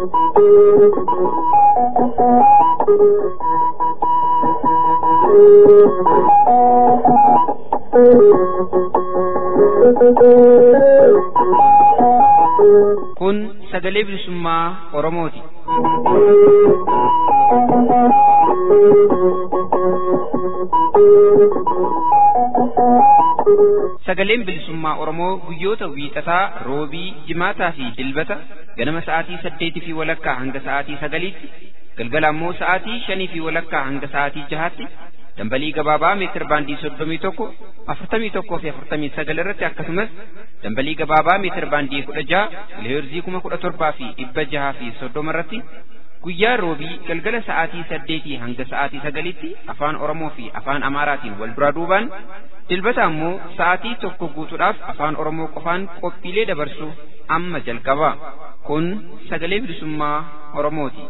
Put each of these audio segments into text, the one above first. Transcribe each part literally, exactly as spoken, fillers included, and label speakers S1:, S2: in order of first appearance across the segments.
S1: Kun sagalee bilisummaa Oromooti. Sagaleen bilisummaa Oromoo guyyoota wiixataa, roobii, jimaataa fi dilbata ganama sa'aatii saddeetii fi walakkaa hanga sa'aatii sagaliitti, galgala ammoo sa'aatii shanii fi walakkaa hanga sa'aatii jahaatti dambalii gabaabaa meetir baandii soddomii tokko, afurtamii tokkoo fi afurtamii sagal irratti akkasumas dambalii gabaabaa meetir baandii kudha jaha, kiloheerzii kuma kudha torbaa fi dhibba jahaa fi soddoma irratti guyyaa roobii galgala sa'aatii saddeetii hanga sa'aatii sagaliitti afaan Oromoo fi afaan Amaaraatiin wal duraa duubaan, dilbata ammoo sa'aatii tokko guutuudhaaf afaan Oromoo qofaan qophiilee dabarsu amma jalqaba. Kun sagalee bilisummaa Oromooti.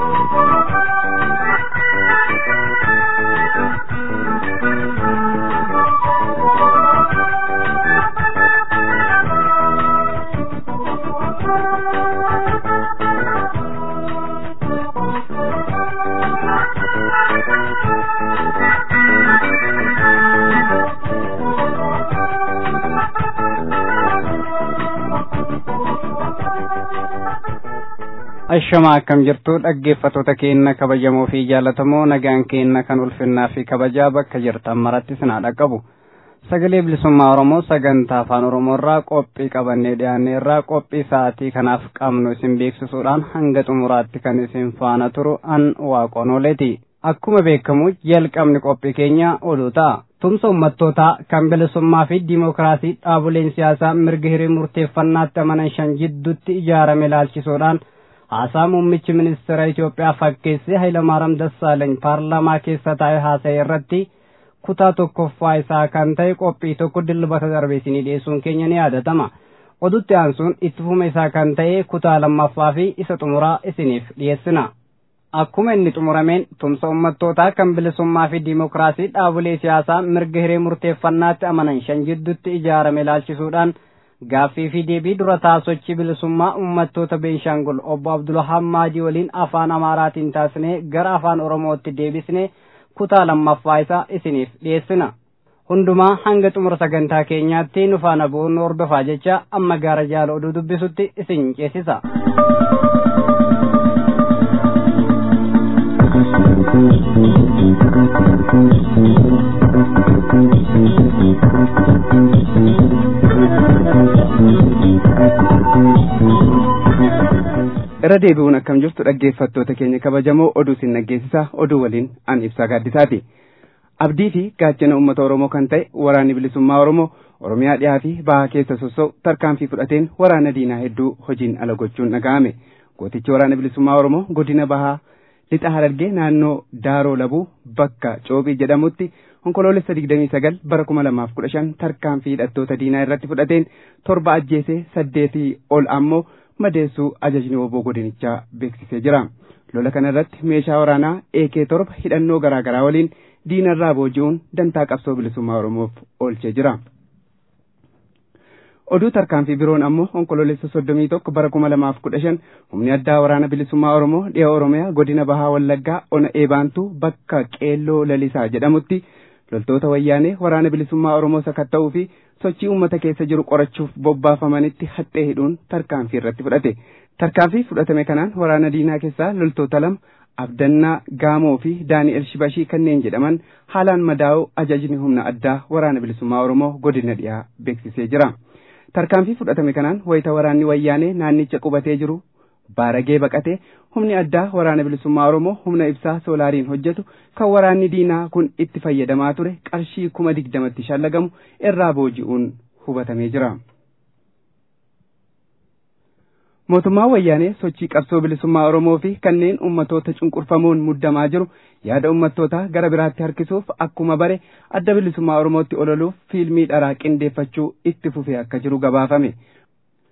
S2: Ashama akkam jirtu dhaggeeffattoota keenya kabajamoo fi jaallatamoo, nagaan keenya kan ulfinnaa fi kabajaa bakka jirtan maratti sinaa dhaqqabu. Sagalee bilisummaa Oromoo sagantaa afaan Oromoo irraa qophii qabannee dhiyaannee irraa qophii sa'aatii kanaaf qabnu isin beeksisuudhaan hanga xumuraatti kan isin faana turu an waaqonoleeti. Akkuma beekamu jalqabni qophii keenya oduu ta'a. Tumsa ummattootaa kan bilisummaa fi diimokiraasii dhaaboleen siyaasaa mirga hiree murteeffannaatti amanan shan jidduutti ijaarame ilaalchisuudhaan haasaa muummichi ministeera Itoophiyaa fakkeessee Hayilamaariyaam Dassaalany paarlaamaa keessa taa'ee haasa'e irratti kutaa tokkoffaa isaa kan ta'e qophii tokko dilbata darbe isinii dhiyeessuun keenya ni yaadatama. Oduutti aansuun itti fufuma isaa kan ta'e kutaa lammaffaa fi isa xumuraa isiniif dhiyeessina. Akkuma inni xumurameen tumsa ummattootaa kan bilisummaa fi diimokiraasii dhaabolee siyaasaa mirga hiree murteeffannaatti amanan shan jidduutti ijaarame ilaalchisuudhaan gaaffii fi deebii dura taasisuu bilisummaa ummattoota Beenshaangul obbo Abdulwahab Maadii waliin afaan Amaaraatiin taasisnee gara afaan Oromootti deebisnee kutaa lammaffaa isaa isiniif dhiyeessina. Hundumaa hanga xumura sagantaa keenyaatti nu faana bu'uun hordofaa jecha amma gara jaala oduu dubbisutti isin ceesisa. Irra deebi'uun akkam jirtu dhaggeeffattoota keenya kabajamoo, oduu isin dhaggeessisa. Oduu waliin an Ibsaa Gaaddisaati. Abdii fi gaachana uummata Oromoo kan ta'e waraanni bilisummaa Oromoo Oromiyaa dhiyaa fi bahaa keessa sossa'u tarkaanfii fudhateen waraana diinaa hedduu hojiin ala gochuun dhaga'ame. Gootichi waraana bilisummaa Oromoo godina bahaa lixa Harargee naannoo Daaroo Labuu bakka Coobii jedhamutti onkoloolessa digdamii sagal bara kuma lamaaf kudha shan tarkaanfii hidhattoota diinaa irratti fudhateen torba ajjeesee saddeetii ol ammoo madeessuu ajajni obbo godinichaa beeksisee jira. Lola kana irratti meeshaa waraanaa A K torba hidhannoo garaa garaa waliin diinarraa booji'uun dantaa qabsoo bilisummaa Oromoof oolchee jira. Oduu tarkaanfii biroon ammoo onkoloolessa soddomii tokko bara kuma lamaaf kudha shan humni addaa waraana bilisummaa Oromoo dhiha Oromiyaa godina bahaa Wallaggaa ona eebaantuu bakka Qeelloo Lalisaa jedhamutti loltoota wayyaanee waraana bilisummaa Oromoo sakatta'uu fi sochii uummata keessa jiru qorachuuf bobbaafamanitti haxxee hidhuun tarkaanfii irratti fudhate. Tarkaanfii fudhatame kanaan waraana diinaa keessaa loltoota lama Abdannaa Gaamoo fi Daani'el Shibashii kanneen jedhaman haalaan madaa'uu ajajni humna addaa waraana bilisummaa Oromoo godina dhiyaa beeksisee jira. Tarkaanfii fudhatame kanaan wayita waraanni wayyaanee naannicha qubatee jiru baaragee baqatee humni addaa waraana bilisummaa Oromoo humna ibsaa soolaariin hojjetu kan waraanni diinaa kun itti fayyadamaa ture qarshii kuma digdamatti shallagamu irraa booji'uun hubatamee jira. Mootummaan wayyaanee sochii qabsoo bilisummaa Oromoo fi kanneen ummatoota cunqurfamoon muddamaa jiru yaada ummattootaa gara biraatti harkisuuf akkuma bare adda bilisummaa Oromootti ololuuf fiilmii dharaa qindeeffachuu itti fufee akka jiru gabaafame.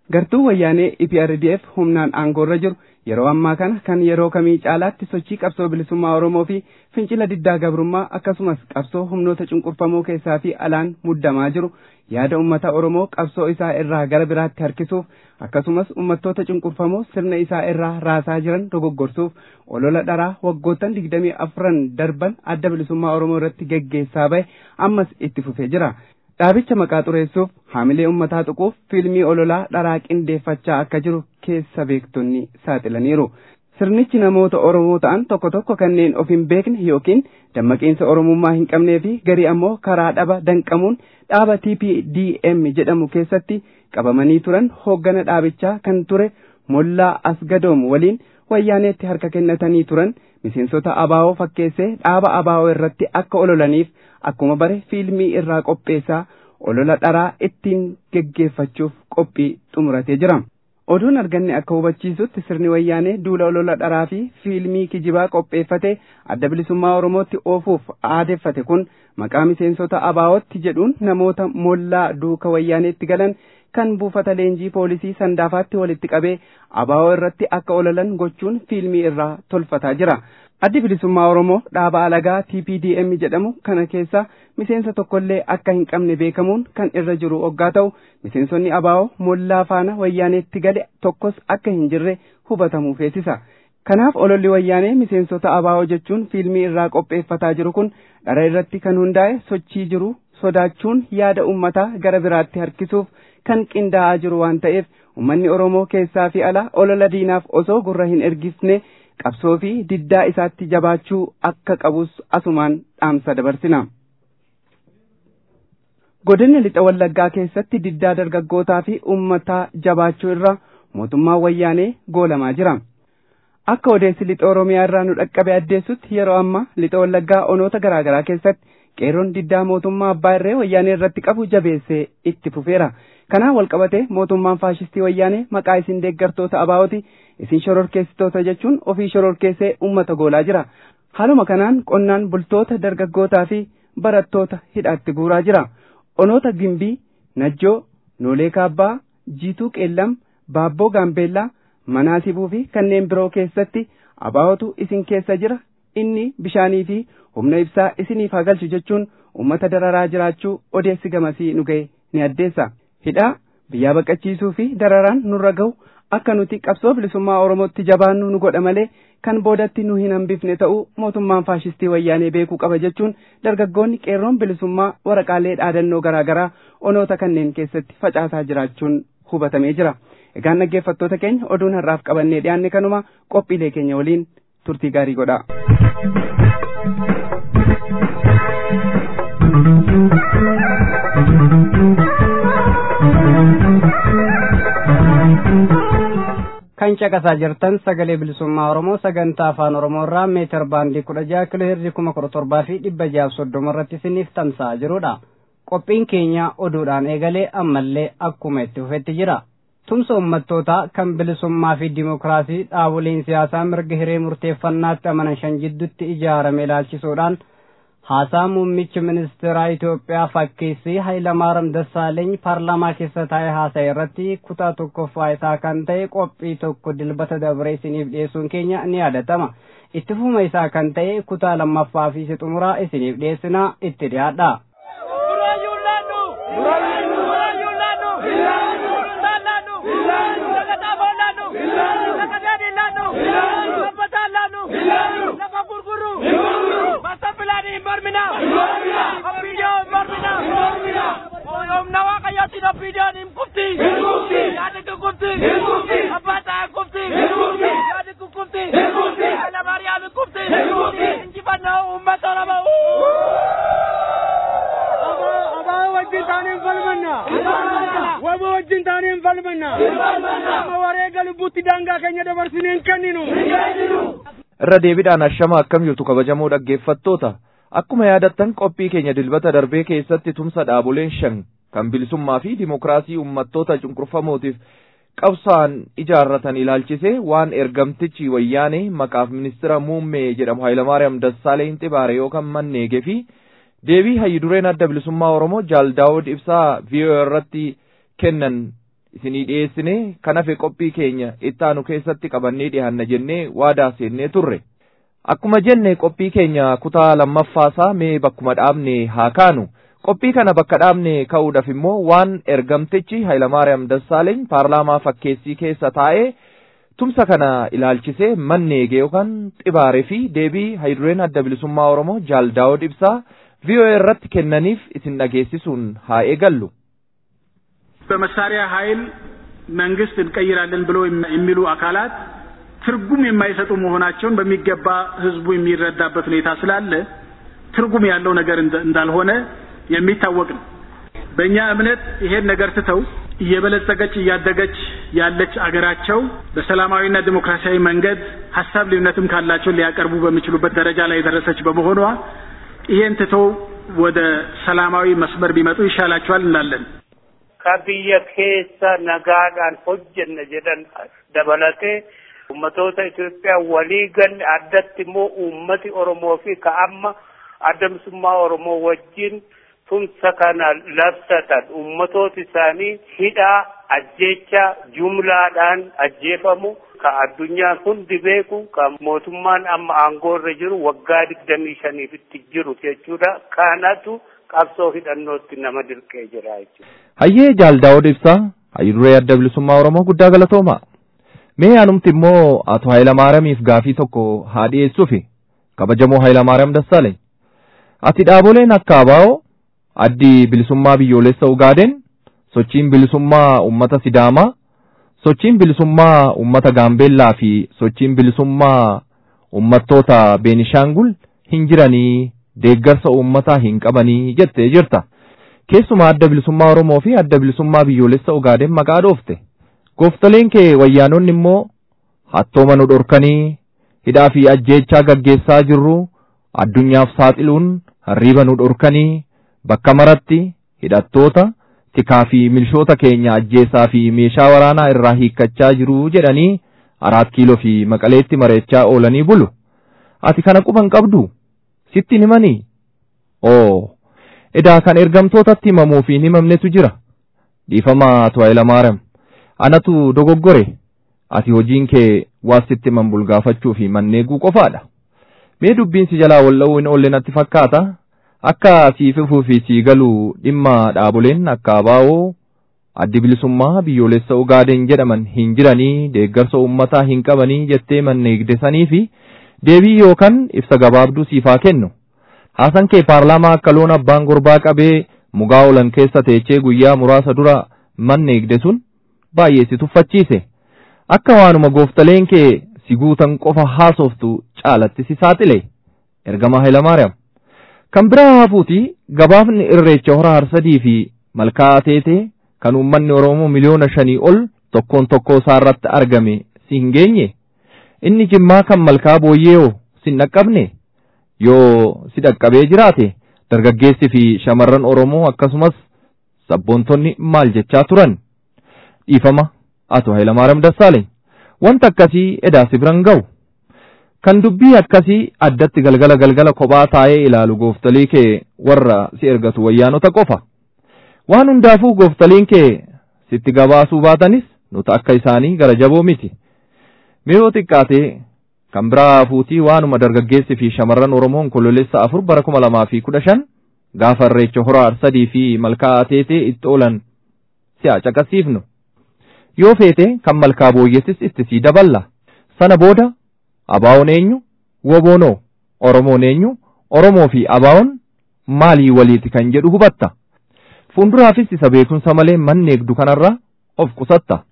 S3: gartuu wayyaanee E P R D F humnaan aangoorra jiru yeroo ammaa kana kan yeroo kamii caalaatti sochii qabsoo bilisummaa Oromoo fi fincila diddaa gabrummaa akkasumas qabsoo humnoota cunqurfamoo keessaa fi alaan muddamaa jiru yaada ummata Oromoo qabsoo isaa irraa gara biraatti harkisuuf akkasumas ummattoota cunqurfamoo sirna isaa irraa raasaa jiran dogoggorsuuf olola dharaa waggoottan digdamii afran darban adda bilisummaa Oromoo irratti geggeessaa bahe ammas itti fufee jira. Dhaabicha maqaa xureessuuf haamilee ummataa tuquuf fiilmii ololaa dharaa qindeeffachaa akka jiru keessa beektonni saaxilaniiru. Sirnichi namoota Oromoo ta'an tokko tokko kanneen of hin beekne yookiin dammaqiinsa Oromummaa hin qabnee fi garii ammoo karaa dhaba danqamuun dhaaba T P D M jedhamu keessatti qabamanii turan hooggana dhaabichaa kan ture Mollaa Asgadoom waliin wayyaaneetti harka kennatanii turan miseensota abaa'oo fakkeessee dhaaba abaa'oo irratti akka ololaniif akkuma bare fiilmii irraa qopheessaa olola dharaa ittiin geggeeffachuuf qophii xumuratee jira. Oduun arganne akka hubachiisutti sirni wayyaanee duula olola dharaa fi fiilmii kijibaa qopheeffate adda bilisummaa Oromootti oofuuf aadeeffate kun maqaa miseensota abaa'ootti jedhuun namoota mollaa duuka wayyaaneetti galan kan buufata leenjii poolisii sandaafaatti walitti qabee abaa'oo irratti akka ololan gochuun fiilmii irraa tolfataa jira. Addi bilisummaa Oromoo dhaaba alagaa T P D M jedhamu kana keessa miseensa tokkollee akka hin qabne beekamuun kan irra jiru oggaa ta'u miseensonni abaa'oo mollaa faana wayyaaneetti gale tokkos akka hin jirre hubatamuu feesisa. Kanaaf ololli wayyaanee miseensota abaa'oo jechuun fiilmii irraa qopheeffataa jiru kun dhara irratti kan hundaa'e sochii jiru sodaachuun yaada ummataa gara biraatti harkisuuf kan qindaa'aa jiru waan ta'eef ummanni Oromoo keessaa fi ala olola diinaaf osoo gurra hin ergisne qabsoo fi diddaa isaatti jabaachuu akka qabus asumaan dhaamsa dabarsina. Godina lixa Wallaggaa keessatti diddaa dargaggootaa fi uummataa jabaachuu irra mootummaan wayyaanee goolamaa jira. Akka odeessi lixa Oromiyaa irraa nu dhaqqabe addeessutti yeroo ammaa lixa Wallaggaa onoota garaa garaa keessatti qeerroon diddaa mootummaa abbaa irree wayyaanee irratti qabu jabeessee itti fufeera. Kanaan walqabatee mootummaan faashistii wayyaanee maqaa isin deeggartoota abaa'ooti isin shororkeessitoota jechuun ofii shororkeessee uummata goolaa jira. Haaluma kanaan qonnaan bultoota dargaggootaa fi barattoota hidhaatti guuraa jira. Onoota Gimbii, Najjoo, Noolee Kaabbaa, Jiituu Qeellam, Baabboo Gaambeellaa, Manaasibuu fi kanneen biroo keessatti abaa'otu isin keessa jira. Inni bishaanii fi humna ibsaa isiniif haa galchu jechuun uummata dararaa jiraachuu odeessi gamasii nu ga'e ni addeessa. Hidhaa biyyaa baqachiisuu fi dararaan nurra gahu akka nuti qabsoo bilisummaa Oromootti jabaannu nu godha malee kan boodatti nu hin hambifne ta'uu mootummaan faashistii wayyaanee beekuu qaba jechuun dargaggoonni qeerroon bilisummaa waraqaalee dhaadannoo garaa garaa onoota kanneen keessatti facaasaa jiraachuun hubatamee jira. Egaan dhaggeeffattoota keenya oduun har'aaf qabannee dhiyaanne kanuma qophiilee keenya waliin turtii gaarii godha.
S2: Kan caqasaa jirtan sagalee bilisummaa Oromoo sagantaa afaan Oromoo irraa meetir baandii kudha jaha kiloo heerzii kuma kudha torbaa fi dhibba jaha soddoma irratti isiniif tamsa'aa jirudha. Qophiin keenya oduudhaan eegalee ammallee akkuma itti fufetti jira. Tumsa uummattootaa kan bilisummaa fi dimokiraasii dhaaboleen siyaasaa mirga hiree murteeffannaatti amanan shan jidduutti ijaarame ilaalchisuudhaan haasaa muummichi ministeeraa Itoophiyaa fakkeessii Hayilamaariyaam Dassaaleeny paarlaamaa keessa taa'ee haasa'e irratti kutaa tokkoffaa isaa kan ta'e qophii tokko dilbata dabree isiniif dhiyeessuun keenya ni yaadatama. Itti fufuma isaa kan ta'e kutaa lammaffaa fi xumuraa isiniif dhiyeessinaa itti dhiyaadha.
S4: irra deebiidhaan ashama akkam jirtu kabajamoo dhaggeeffattoota akkuma yaadattan qophii keenya dilbata darbee keessatti tumsa dhaaboleen shan kan bilisummaa fi dimokiraasii uummattoota cunqurfamootiif qabsaan ijaarratan ilaalchisee waan ergamtichi wayyaanee maqaaf ministeera muummee jedhamu Hayilamaariyaam Dassaaleeny xibaare yookaan manneegee fi deebii hayyidureen adda bilisummaa Oromoo Jaal Daawud Ibsaa V O A irratti kennan isinii dhiyeessine kan hafe qophii keenya ittaanu keessatti qabannee dhiyaanna jennee waadaa seennee turre. Akkuma jenne qophii keenya kutaa lammaffaasaa mee bakkuma dhaabne haa kaanu. Qophii kana bakka dhaabne ka'uudhaaf immoo waan ergamtichi Hayilamaariyaam Dassaaleeny paarlaamaa fakkeessii keessa taa'ee tumsa kana ilaalchisee manneege yookaan xibaaree fi deebii Hayidureen Adda Bilisummaa Oromoo Jaal Daawud Ibsaa V O A irratti kennaniif isin dhageessisuun haa eegallu.
S5: በመሳሪያ ኃይል መንግስት እንቀይራለን ብሎ የሚሉ አካላት ትርጉም የማይሰጡ መሆናቸውን በሚገባ ህዝቡ የሚረዳበት ሁኔታ ስላለ ትርጉም ያለው ነገር እንዳልሆነ የሚታወቅ ነው። በእኛ እምነት ይሄን ነገር ትተው እየበለጸገች እያደገች ያለች አገራቸው በሰላማዊና ዲሞክራሲያዊ መንገድ ሐሳብ ልዩነትም ካላቸው ሊያቀርቡ በሚችሉበት ደረጃ ላይ ደረሰች በመሆኗ ይሄን ትተው ወደ ሰላማዊ መስመር ቢመጡ ይሻላቸዋል እንላለን።
S6: ከብየ ኬሳ ነጋዳን ሆጀነ ጀደን ደበለቴ ኡመቶታ ኢትዮጵያ ወሊገን አደትሞ ኡመቲ ኦሮሞ ፊ ከአማ አደምስማ ኦሮሞ ወጅን tumsa kana labsatan ummatooti isaanii hidhaa ajjecha jumlaadhaan ajjeefamu ka addunyaan hundi beeku ka mootummaan amma aangoorra jiru waggaa digdamii shaniifitti jiru jechuudha. Kanatu qabsoo hidhannootti nama dirqee jira jechuudha.
S4: Hayyee Jaal Daawud Ibsaa Hayiduree Adda Bilisummaa Oromoo guddaa galatooma. Mee anumti immoo Ato Hayilamaariyaamiif gaafii tokko haa dhiyeessuufi kabajamoo Hayilamaariyaam Dassaaleeny. Ati dhaaboleen akka abaa'oo addi bilisummaa biyyoolessa Ugaaden, sochiin bilisummaa ummata Sidaamaa, sochiin bilisummaa ummata Gaambeellaa fi sochiin bilisummaa ummattoota Beenishaangul hin jiranii deeggarsa ummataa hin qabanii jettee jirta. Keessumaa adda bilisummaa Oromoo fi adda bilisummaa biyyoolessa Ugaaden maqaa dhoofte. Gooftoleen kee wayyaanonni immoo hattooma nu dhorkanii hidhaa fi ajjeechaa gaggeessaa jirru addunyaaf saaxiluun harriiba nu dhorkanii bakka maratti hidhattoota tikaa fi milishoota keenya ajjeesaa fi meeshaa waraanaa irraa hiikkachaa jiru jedhanii araat kiiloo fi maqaleetti mareechaa oolanii bulu. Ati kana quban qabdu sitti himanii? Oo edaa kan ergamtootatti himamuu fi himamnetu jira. Dhiifamaa Ato Hayilamaariyaam anatu dogoggore. Ati hojiin kee waa sitti himan bulgaafachuu fi manneeguu qofaadha. Mee dubbiin si jalaa wal dha'uu hin oolle natti fakkaata. Akka siififuu fi sii galuu dhimma dhaaboleen akka abaa'oo addi bilisummaa biyyoolessa Ugaaden jedhaman hin jiranii deeggarsa ummataa hin qabanii jettee manneegdesanii fi deebii yookaan ibsa gabaabduu siifaa kennu. Haasan kee paarlaamaa akka loon abbaan gorbaa qabee mugaa oolan keessa teechee guyyaa muraasa dura manneegde sun baay'ee si tuffachiise. Akka waanuma gooftaleen kee si guutan qofa haasoftu caalatti si saaxile. Ergama Hayilamaariyaam. Kan biraa hafuuti gabaafni irreecha hora harsadii fi malkaa teetee kan uummanni Oromoo miliyoona shanii ol tokkoon tokkoo isaarratti argame si hin geenye. Inni jimmaa kan malkaa booyyeeoo si hin dhaqqabne. Yoo si dhaqqabee jiraate dargaggeessi fi shamarran Oromoo akkasumas sabboontonni maal jechaa turan. Dhiifama Ato Hayilamaariyaam Dassaaleeny wanta akkasii edaa si biran ga'u. Kan dubbii akkasii addatti galgala galgala kophaa taa'ee ilaalu gooftalii kee warra si ergatu wayyaanota qofa. Waan hundaafuu gooftaliin kee sitti gabaasuu baatanis nuti akka isaanii gara jaboo miti. Mee yoo xiqqaate kan biraa hafuutii waanuma dargaggeessi fi shamarran Oromoon kololessa afur bara kuma lamaa fi kudha shan gaafa irreecha hora harsadii fi malkaa teetee itti oolan si haa caqasiifnu. Yoo feete kan malkaa booyyeessis itti sii daballa. Sana booda abaa'oon eenyu? Woboonoo. Oromoon eenyu? Oromoo fi abaa'oon maalii waliiti kan jedhu hubatta. Fuulduraafis isa beekumsa malee manneegdu kanarraa of qusatta.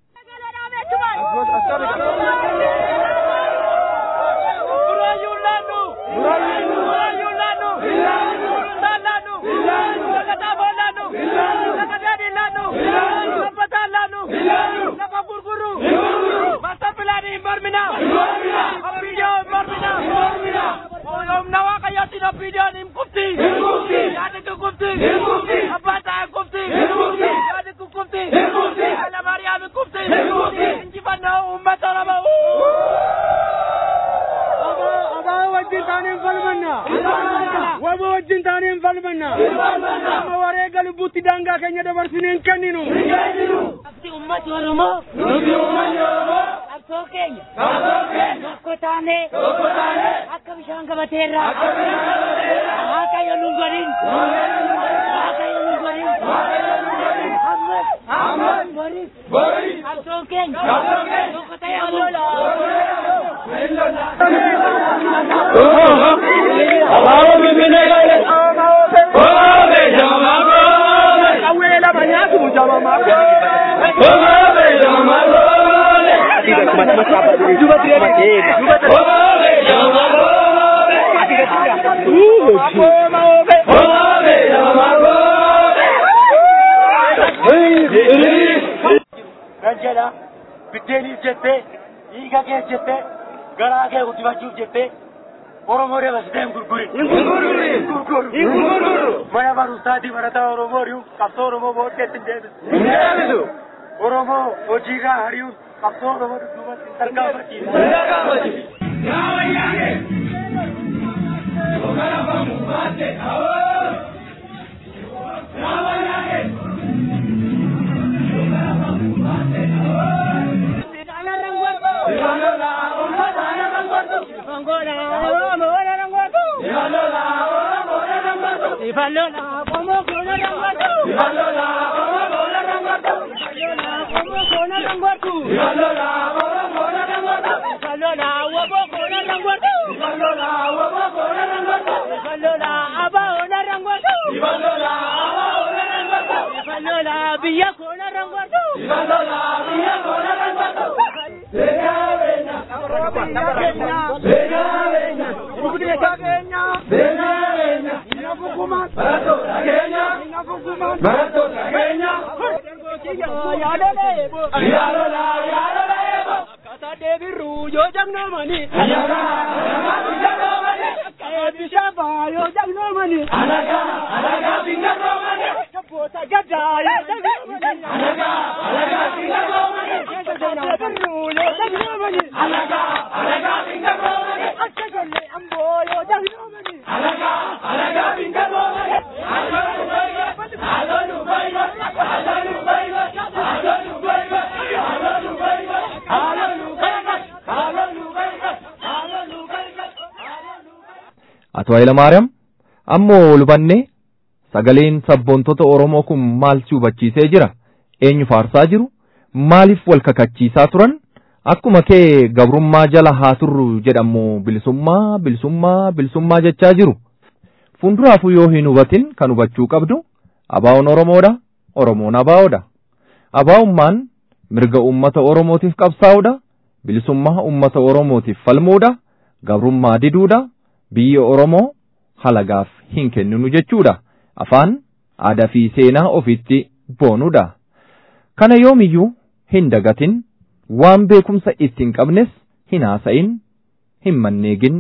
S7: Nuti ummati Oromoo. Nuti ummati Oromoo. Qabsoo keenya. Qabsoo keenya. Tokko taanee. Tokko taanee. Akka bishaan gabateerraa. Akka bishaan gabateerraa. Waaqayyo nu godhin. Waaqayyo nu godhin. Waaqayyo nu godhin. Hammas. Hammas. Boris. Boris. Qabsoo keenya. Qabsoo keenya. Tokko ta'ee lola. Abaaboo bibbinee galee. Oomee jamaa goone. Awweela banyaatu jamaa goone. Oomee jamaa goone. Oomee jamaa goone. Oomee jamaa goone. Ranjala biddeeniif jettee dhiiga kee jettee garaa kee guddifachuuf jettee Oromoo deebisitee hin gurgurin. Hin gurgurru. Hin gurgurru. Hin gurgurru. Mana barumsaatii barataa Oromoo hari'uun qabsoo Oromoo booddeetti hin deebisu. Hin deebisu. Oromoo hojiirraa hari'uun qabsoo Oromoo dudduubatti hin tarkaanfachiisu. Hin tarkaanfachiisu. Yaa wayyaanee. Ogara bamu baate awoo. Yaa wayyaanee. Ogara bamu baate awoo. Sidana rangwatu. Sidana la Sidana rangwatu. Angola Oromoo rangwatu. Sidana Oromoo rangwatu. Sidana Oromoo rangwatu. Sidana Oromoo rangwatu. Sidana Oromoo rangwatu. Sidana Oromoo rangwatu. Sidana Oromoo rangwatu. Sidana Oromoo rangwatu. Sidana Abaona rangwatu. Sidana Abaona rangwatu. Sidana Biya Kona rangwatu. Sidana Biya Kona rangwatu. Bena bena bena bena bena bena bena bena inafukuma barato Kenya inafukuma barato Kenya yadale yadala yadala kata debiru yo jangno mani ayara jangno mani ebishaba yo jangno mani alaga alaga bingano mani kapota gada yo jangno mani alaga alaga bingano mani debiru yo jangno mani alaga alaga bingano mani akagale ambo yo jangno mani alaga alaga bingano mani alonu baiga alonu baiga alonu baiga alonu baiga alonu baiga alonu baiga alonu baiga alonu baiga
S4: Ato Hayilamaariyaam ammoo lubannee sagaleen sabboontota Oromoo kun maal si hubachiisee jira? Eenyu faarsaa jiru? Maaliif wal kakachiisaa turan? Akkuma kee gabrummaa jala haa turru jedhamu bilisummaa bilisummaa bilisummaa jechaa jiru. Fuulduraafuu yoo hin hubatin kan hubachuu qabdu abaa'oon Oromoodha, Oromoon abaa'oodha. Abaa'ummaan mirga uummata Oromootiif qabsaa'uudha, bilisummaa uummata Oromootiif falmuudha, gabrummaa diduudha, biyya Oromoo halagaaf hin kenninu jechuudha. Afaan aadaa fi seenaa ofitti boonuudha. Kana yoomiyyuu hin dagatin, waan beekumsa ittiin qabnes hin haasa'in, hin manneegin.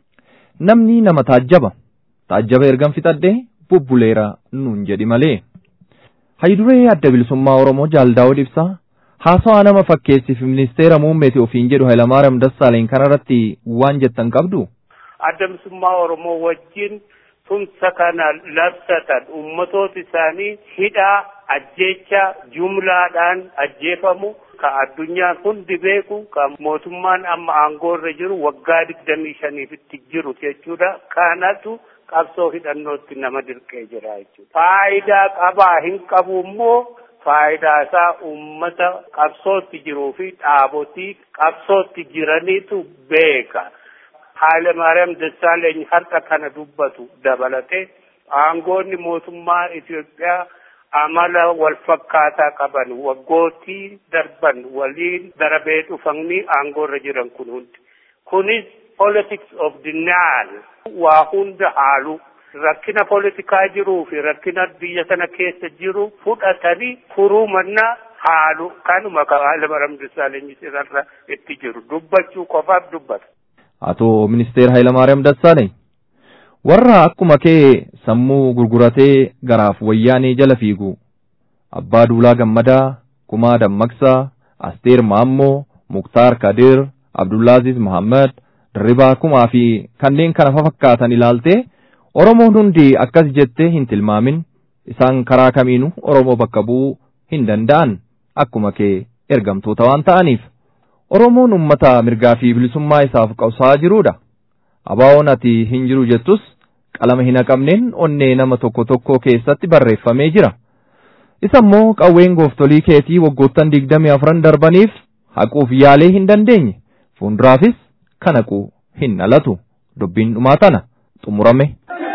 S4: Namni nama taajjaba. Taajjaba ergan fixadhee bubbuleera nuun jedhi malee. Hayduree adda bilisummaa Oromoo Jaal Daawud Ibsaa haasawaa nama fakkeessiif ministeera muummeeti ofiin jedhu Hayilamaariyaam Dassaaleny kanarratti waan jettan qabdu.
S6: Adda bilisummaa Oromoo wajjin tumsa kana labsatan ummatoota isaanii hidhaa ajjeecha jumlaadhaan ajjeefamu ka addunyaan hundi beeku ka mootummaan amma aangoo irra jiru waggaa digdamii shaniifitti jiru jechuudha. Kanatu qabsoo hidhannootti nama dirqee jira jechuudha. Faayidaa qabaa hin qabu immoo faayidaa isaa ummata qabsootti jiruu fi dhaabotii qabsootti jiraniitu beeka. Hayilamaariyaam Dassaaleny har'a kana dubbatu dabalatee aangoonni mootummaa Itoophiyaa amala wal fakkaataa qaban waggootii darban waliin darabee dhufanii aangoo irra jiran kun hundi. Kunis politics of denial waa hunda haalu rakkina politikaa jiruu fi rakkina biyya sana keessa jiru fudhatanii furuu mannaa haalu kanuma ka Hayilamaariyaam Dassaaleny irra itti jiru dubbachuu qofaaf dubbata.
S4: Ato ministeera Hayilamaariyaam Dassaaleny warra akkuma kee sammuu gurguratee garaaf wayyaanee jala fiigu Abbaa Duulaa Gammadaa, Kumaa Dammaqsaa, Asteer Maammoo, Muktaar Kadir, Abdullaaziz Muhammad, Dirribaa Kumaa fi kanneen kana fakkaatan ilaaltee Oromoon hundi akkas jettee hin tilmaamin isaan karaa kamiinuu Oromoo bakka bu'uu hin danda'an akkuma kee ergamtoota waan ta'aniif. Oromoon ummata mirgaa fi bilisummaa isaaf qabsaa jiruudha. Abaawoon ati hin jiru jettus qalama hin haqamneen onnee nama tokko tokko keessatti barreeffamee jira. Isa immoo qawween gooftolii keetii waggoottan digdamii afran darbaniif haquuf yaalee hin dandeenye. Fuunduraafis kan haqu hin dhalatu. Dubbiin dhumaa tana xumurame.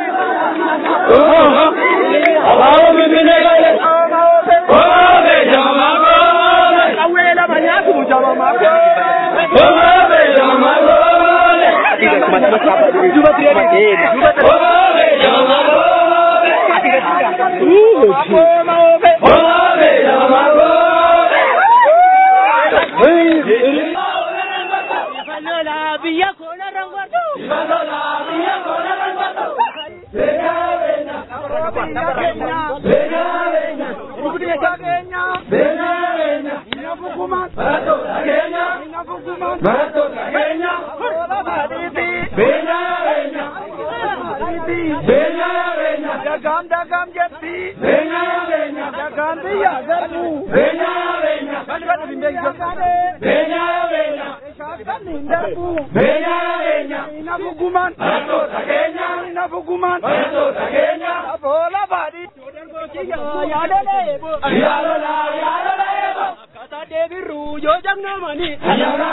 S7: Dagam dagam jetti benya benya dagam biya garbu benya benya balibat bindeng jokade benya benya shakan nindarbu benya benya inabuguman bato takenya inabuguman bato takenya abola badi jodan gochiya yadale bo yadala yadala bo kata debiru yo jamno mani ayara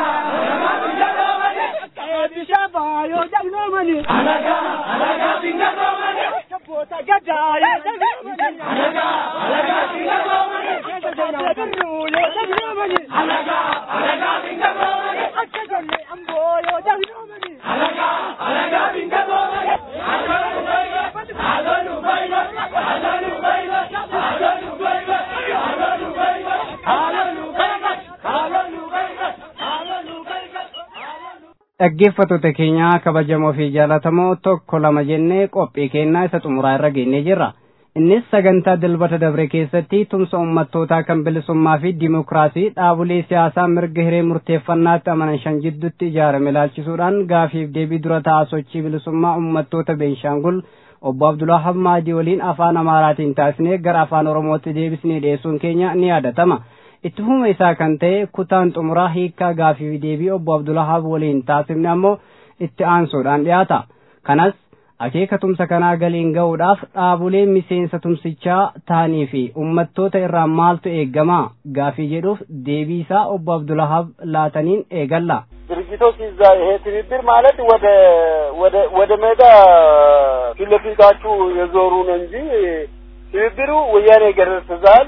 S7: ayara mani kabi shaba yo jamno mani alaga alaga bingano mani Pota gada ya alaga alaga bingano mani debiru yo jamno mani alaga alaga bingano mani akajalle ambo yo jamno mani alaga alaga bingano mani alonu bayga alonu bayga alonu bayga alonu bayga alonu bayga alonu bayga alonu bayga alonu bayga
S2: dhaggeeffattoota keenya kabajamoo fi jaalatamoo tokko lama jennee qophii kennaa isa xumuraa irra geenyee jirra. Innis sagantaa dilbata dabre keessatti tumsa ummattootaa kan bilisummaa fi dimokiraasii dhaabolee siyaasaa mirga hiree murteeffannaatti amanan shan jidduutti ijaarame ilaalchisuudhaan gaafiif deebii dura ta'aa sochii bilisummaa ummattoota Beenshaangul obbo Abdulwahab Maadii waliin afaan Amaaraatiin taasisnee gara afaan Oromootti deebisnee dhiyeessuun keenya ni yaadatama. Itti fufuma isaa kan ta'e kutaan xumuraa hiikkaa gaafiif deebii obbo Abdulwahab waliin taasifne ammoo itti aansuudhaan dhiyaata. Kanas akeeka tumsa kanaa galiin ga'uudhaaf dhaabolee miseensa tumsichaa ta'anii fi ummattoota irraa maaltu eegama gaafii jedhuuf deebii isaa obbo Abdulwahab laataniin eegalla.
S8: ድርጅቶች እዛ ይሄ ትብብር ማለት ወደ ወደ ወደ ሜዳ ፊት ለፊታችሁ የዞሩ ነው እንጂ ትብብሩ ወያኔ ገረሰዛል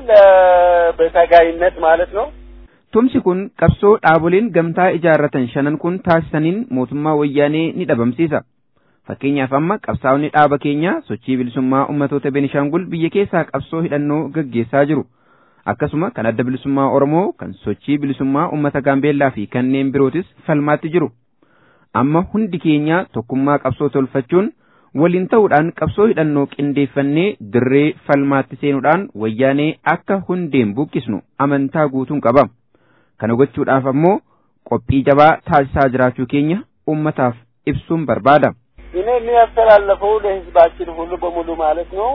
S8: በታጋይነት ማለት ነው።
S1: tumsi kun qabsoo dhaaboleen gamtaa ijaarratan shanan kun taasisaniin mootummaa wayyaanee ni dhabamsiisa. Fakkeenyaaf amma qabsaa'onni dhaaba keenya sochii bilisummaa ummatoota Beenishaangul biyya keessaa qabsoo hidhannoo gaggeessaa jiru. Akkasuma kan adda bilisummaa Oromoo kan sochii bilisummaa ummata Gaambeellaa fi kanneen birootis falmaatti jiru. Amma hundi keenya tokkummaa qabsoo tolfachuun waliin ta'uudhaan qabsoo hidhannoo qindeeffannee dirree falmaatti seenuudhaan wayyaanee akka hundeen buqqisnu amantaa guutuun qaba. Kana gochuudhaaf ammoo qophii jabaa taasisaa jiraachuu keenya ummataaf ibsuun barbaada.
S8: እኔ የሚያስተላልፈው ለህዝባችን ሁሉ በሙሉ ማለት ነው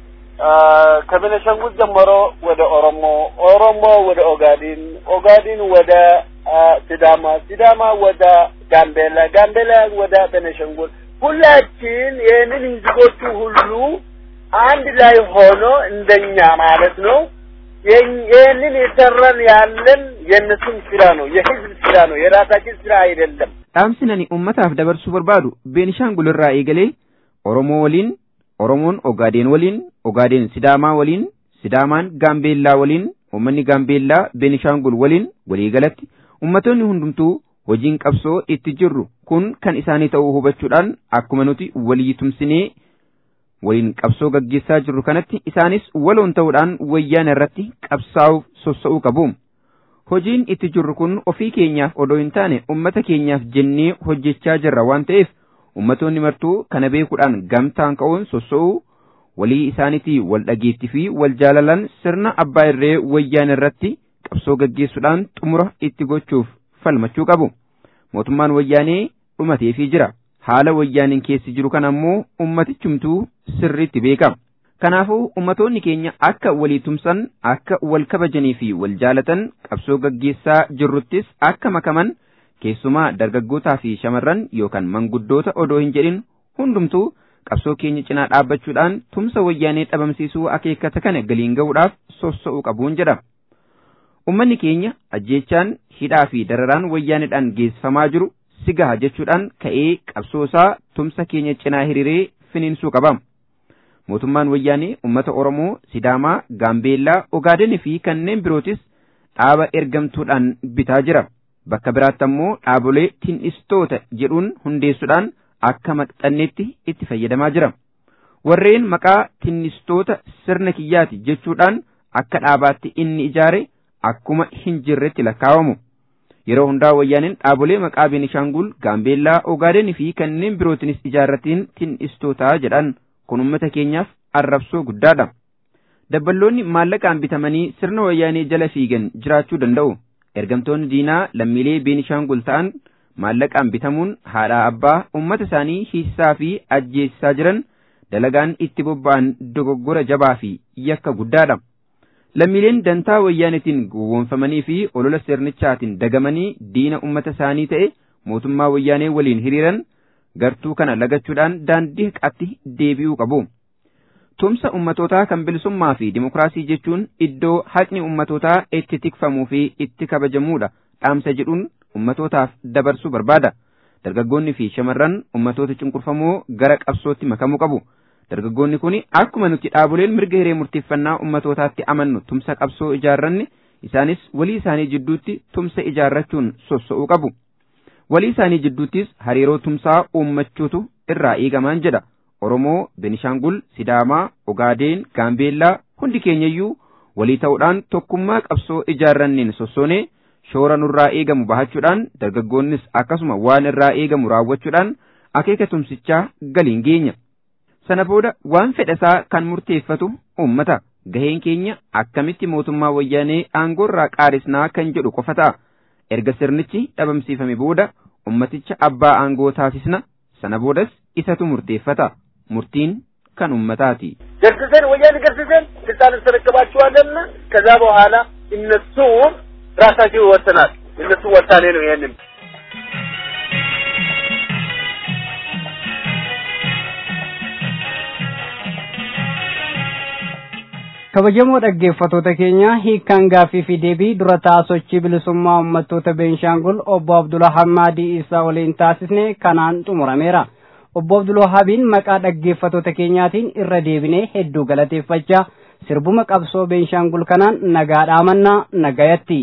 S8: ከቤኒሻንጉል ጀምሮ ወደ ኦሮሞ ኦሮሞ ወደ ኦጋዴን ኦጋዴን ወደ ሲዳማ ሲዳማ ወደ ጋምቤላ ጋምቤላ ወደ ቤኒሻንጉል ሁላችን ይህንን ህዝቦቹ ሁሉ አንድ ላይ ሆኖ እንደኛ ማለት ነው ይህንን የሰራን ያለን የነሱም ስራ ነው የህዝብ ስራ ነው የራሳችን ስራ አይደለም።
S1: dhaamsinani ummataaf dabarsuu barbaadu Beenishaangul irraa eegalee Oromoo waliin Oromoon Ogaadeen waliin Ogaadeen Sidaamaa waliin Sidaamaan Gaambeellaa waliin ummanni Gaambeellaa Beenishaangul waliin waliigalatti ummatoonni hundumtuu hojiin qabsoo itti jirru kun kan isaanii ta'uu hubachuudhaan akkuma nuti walii tumsinee waliin qabsoo gaggeessaa jirru kanatti isaanis waloon ta'uudhaan wayyaan irratti qabsaa'uuf sossa'uu qabu. Hojiin itti jirru kun ofii keenyaaf odoo hin taane ummata keenyaaf jennee hojjechaa jirra waan ta'eef ummatoonni martuu kana beekuudhaan gamtaan ka'uun sossa'uu walii isaaniitii wal dhageettii fi wal jaalalan sirna abbaa irree wayyaan irratti qabsoo gaggeessuudhaan xumura itti gochuuf falmachuu qabu. Mootummaan wayyaanee dhumateefii jira. Haala wayyaaniin keessi jiru kan ammoo ummatichumtuu sirriitti beeka. Kanaafuu ummatoonni keenya akka walii tumsan, akka wal kabajanii fi wal jaalatan qabsoo gaggeessaa jirruttis akka makaman keessumaa dargaggootaa fi shamarran yookaan manguddoota odoo hin jedhin hundumtuu qabsoo keenya cinaa dhaabbachuudhaan tumsa wayyaanee dhabamsiisuu akeekkata kana galiin ga'uudhaaf sossa'uu qabuun jedha. Ummanni keenya ajjeechaan hidhaa fi dararaan wayyaaneedhaan geessifamaa jiru sigaha jechuudhaan ka'ee qabsoosaa tumsa keenya cinaa hiriiree finiinsuu qaba. Mootummaan wayyaanee ummata Oromoo, Sidaamaa, Gaambeellaa, Ogaadenii fi kanneen birootis dhaaba ergamtuudhaan bitaa jira. Bakka biraatti ammoo dhaabolee tin'istoota jedhuun hundeessuudhaan akka maxxanneetti itti fayyadamaa jira. Warreen maqaa tin'istoota sirna kiyyaati jechuudhaan akka dhaabaatti inni ijaare akkuma hin jirretti lakkaawamu. Yeroo hundaa wayyaaneen dhaabolee maqaa Beenishaangul, Gaambeellaa, Ogaadenii fi kanneen birootinis ijaarratiin tin'istootaa jedhan kun uummata keenyaaf arrabsoo guddaadha. Dabballoonni maallaqaan bitamanii sirna wayyaanee jala fiigan jiraachuu danda'u. Ergamtoonni diinaa lammiilee Beenishaangul ta'an maallaqaan bitamuun haadhaa abbaa uummata isaanii hiisaa fi ajjeesisaa jiran dalagaan itti bobba'an dogoggora jabaa fi yakka guddaadha. Lammiileen dantaa wayyaanetiin gowwoomfamanii fi olola sirnichaatiin dagamanii diina uummata isaanii ta'e mootummaa wayyaanee waliin hiriiran gartuu kana lagachuudhaan daandii haqaatti deebi'uu qabu. Tumsa ummatootaa kan bilisummaa fi dimokiraasii jechuun iddoo haqni ummatootaa itti tikfamuu fi itti kabajamuudha dhaamsa jedhuun ummatootaaf dabarsuu barbaada. Dargaggoonni fi shamarran ummatoota cunqurfamoo gara qabsootti makamuu qabu. Dargaggoonni kun akkuma nuti dhaaboleen mirga hiree murteeffannaa ummatootaatti amannu tumsa qabsoo ijaarranne isaanis walii isaanii jidduutti tumsa ijaarrachuun sossa'uu qabu. Walii isaanii jidduuttis hariiroo tumsaa uummachuutu irraa eegamaan jedha. Oromoo, Beenishaangul, Sidaamaa, Ogaadeen, Gaambeellaa hundi keenyayyuu walii ta'uudhaan tokkummaa qabsoo ijaarranneen sossoonee shoora nurraa eegamu bahachuudhaan dargaggoonnis akkasuma waan irraa eegamu raawwachuudhaan akeeka tumsichaa galiin geenya. Sana booda waan fedhasaa kan murteeffatu uummata. Gaheen keenya akkamitti mootummaa wayyaanee aangoorraa qaarisnaa kan jedhu qofa ta'a. Erga sirnichi dhabamsiifame booda ummaticha abbaa aangoo taasisna. Sana boodas isatu murteeffata. Murtiin kan ummataati.
S8: ገርሰን ወያኔ ገርሰን ስልጣን ተረከባቸዋልና ከዛ በኋላ እነሱ ራሳቸው ይወሰናል። እነሱ ወሳኔ ነው ይሄንን
S2: kabajamoo dhaggeeffattoota keenya hiikkaan gaaffii fi deebii dura ta'aa sochii bilisummaa uummattoota Beenshaangul obbo Abdulwahaab Isaa waliin taasisne kanaan xumurameera. Obbo Abdulwahaabiin maqaa dhaggeeffattoota keenyaatiin irra deebinee hedduu galateeffachaa sirbuma qabsoo Beenshaangul kanaan nagaa dhaamannaa nagayatti.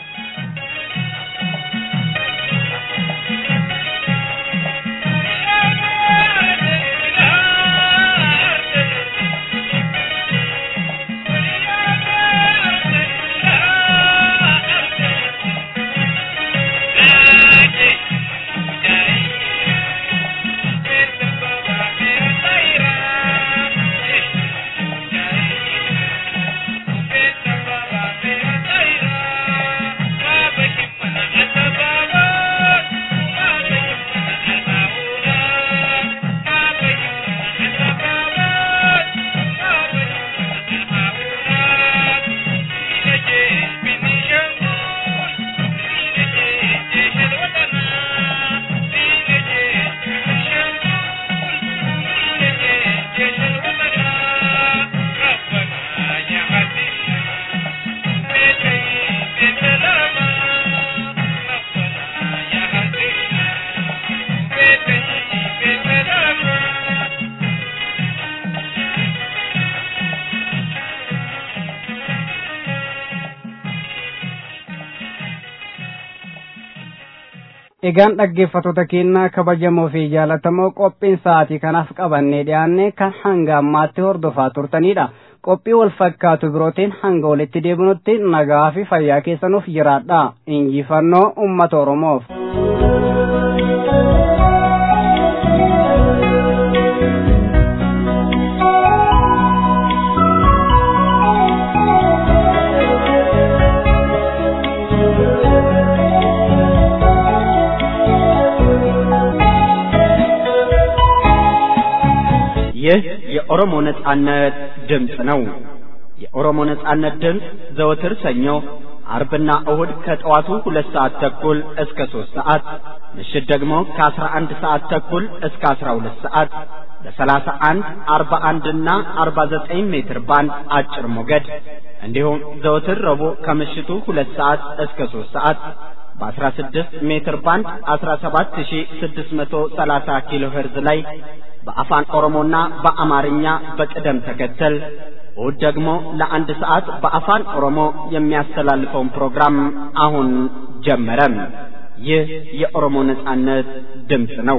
S2: Egaan dhaggeeffattoota keenya kabajamoo fi jaalatamoo qophiin sa'aatii kanaaf qabannee dhiyaanne kan hanga ammaatti hordofaa turtanidha. Qophii wal fakkaatu birootiin hanga walitti deebinutti nagaa fi fayyaa keessanuuf jiraadha. Injifannoo uummata Oromoof.
S9: ይህ የኦሮሞ ነጻነት ድምጽ ነው። የኦሮሞ ነጻነት ድምጽ ዘወትር ሰኞ አርብና እሁድ ከጠዋቱ ሁለት ሰዓት ተኩል እስከ ሶስት ሰዓት ምሽት ደግሞ ከአስራ አንድ ሰዓት ተኩል እስከ አስራ ሁለት ሰዓት በሰላሳ አንድ አርባ አንድ እና አርባ ዘጠኝ ሜትር ባንድ አጭር ሞገድ እንዲሁም ዘወትር ረቡዕ ከምሽቱ ሁለት ሰዓት እስከ ሶስት ሰዓት በአስራ ስድስት ሜትር ባንድ አስራ ሰባት ሺህ ስድስት መቶ ሰላሳ ኪሎ ሄርዝ ላይ በአፋን ኦሮሞና በአማርኛ በቅደም ተከተል እሁድ ደግሞ ለአንድ ሰዓት በአፋን ኦሮሞ የሚያስተላልፈውን ፕሮግራም አሁን ጀመረ። ይህ የኦሮሞ ነጻነት ድምጽ ነው።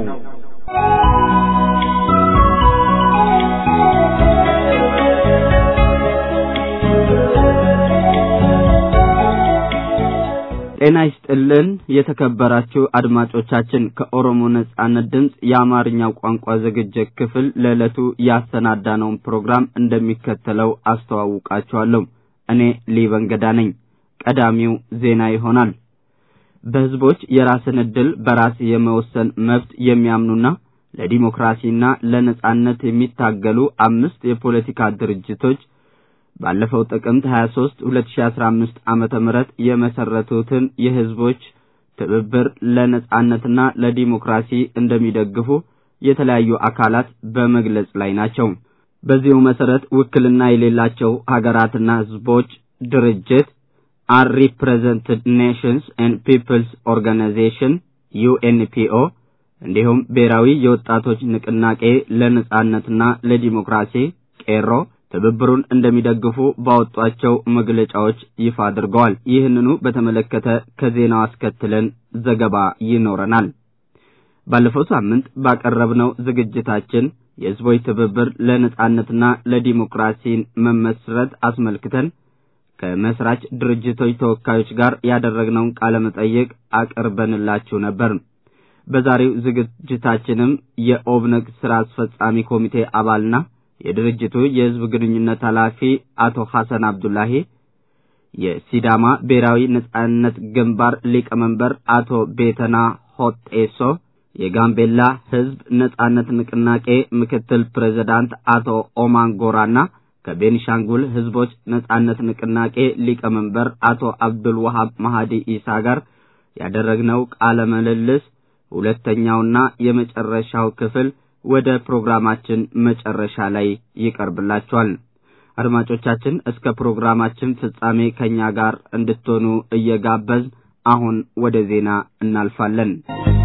S10: ጤና ይስጥልን የተከበራችሁ አድማጮቻችን፣ ከኦሮሞ ነጻነት ድምጽ የአማርኛው ቋንቋ ዝግጅት ክፍል ለዕለቱ ያሰናዳነውን ፕሮግራም እንደሚከተለው አስተዋውቃችኋለሁ። እኔ ሊበንገዳ ነኝ። ቀዳሚው ዜና ይሆናል። በህዝቦች የራስን ዕድል በራስ የመወሰን መብት የሚያምኑና ለዲሞክራሲና ለነጻነት የሚታገሉ አምስት የፖለቲካ ድርጅቶች ባለፈው ጥቅምት ሀያ ሶስት ሁለት ሺህ አስራ አምስት ዓመተ ምህረት የመሰረቱትን የህዝቦች ትብብር ለነጻነትና ለዲሞክራሲ እንደሚደግፉ የተለያዩ አካላት በመግለጽ ላይ ናቸው። በዚሁ መሰረት ውክልና የሌላቸው ሀገራትና ህዝቦች ድርጅት Unrepresented Nations and Peoples Organization ዩ ኤን ፒ ኦ እንዲሁም ብሔራዊ የወጣቶች ንቅናቄ ለነጻነትና ለዲሞክራሲ ቄሮ ትብብሩን እንደሚደግፉ ባወጧቸው መግለጫዎች ይፋ አድርገዋል። ይህንኑ በተመለከተ ከዜናው አስከትለን ዘገባ ይኖረናል። ባለፈው ሳምንት ባቀረብነው ዝግጅታችን የህዝቦች ትብብር ለነጻነትና ለዲሞክራሲ መመስረት አስመልክተን ከመስራች ድርጅቶች ተወካዮች ጋር ያደረግነውን ቃለ መጠይቅ አቀርበንላችሁ ነበር። በዛሬው ዝግጅታችንም የኦብነግ ስራ አስፈጻሚ ኮሚቴ አባልና የድርጅቱ የህዝብ ግንኙነት ኃላፊ አቶ ሐሰን አብዱላሂ፣ የሲዳማ ብሔራዊ ነጻነት ግንባር ሊቀመንበር አቶ ቤተና ሆጤሶ፣ የጋምቤላ ህዝብ ነጻነት ንቅናቄ ምክትል ፕሬዝዳንት አቶ ኦማን ጎራና ከቤኒሻንጉል ህዝቦች ነጻነት ንቅናቄ ሊቀመንበር አቶ አብዱል ወሃብ ማሃዲ ኢሳ ጋር ያደረግነው ቃለ ምልልስ ሁለተኛውና የመጨረሻው ክፍል ወደ ፕሮግራማችን መጨረሻ ላይ ይቀርብላችኋል። አድማጮቻችን እስከ ፕሮግራማችን ፍጻሜ ከኛ ጋር እንድትሆኑ እየጋበዝ አሁን ወደ ዜና እናልፋለን።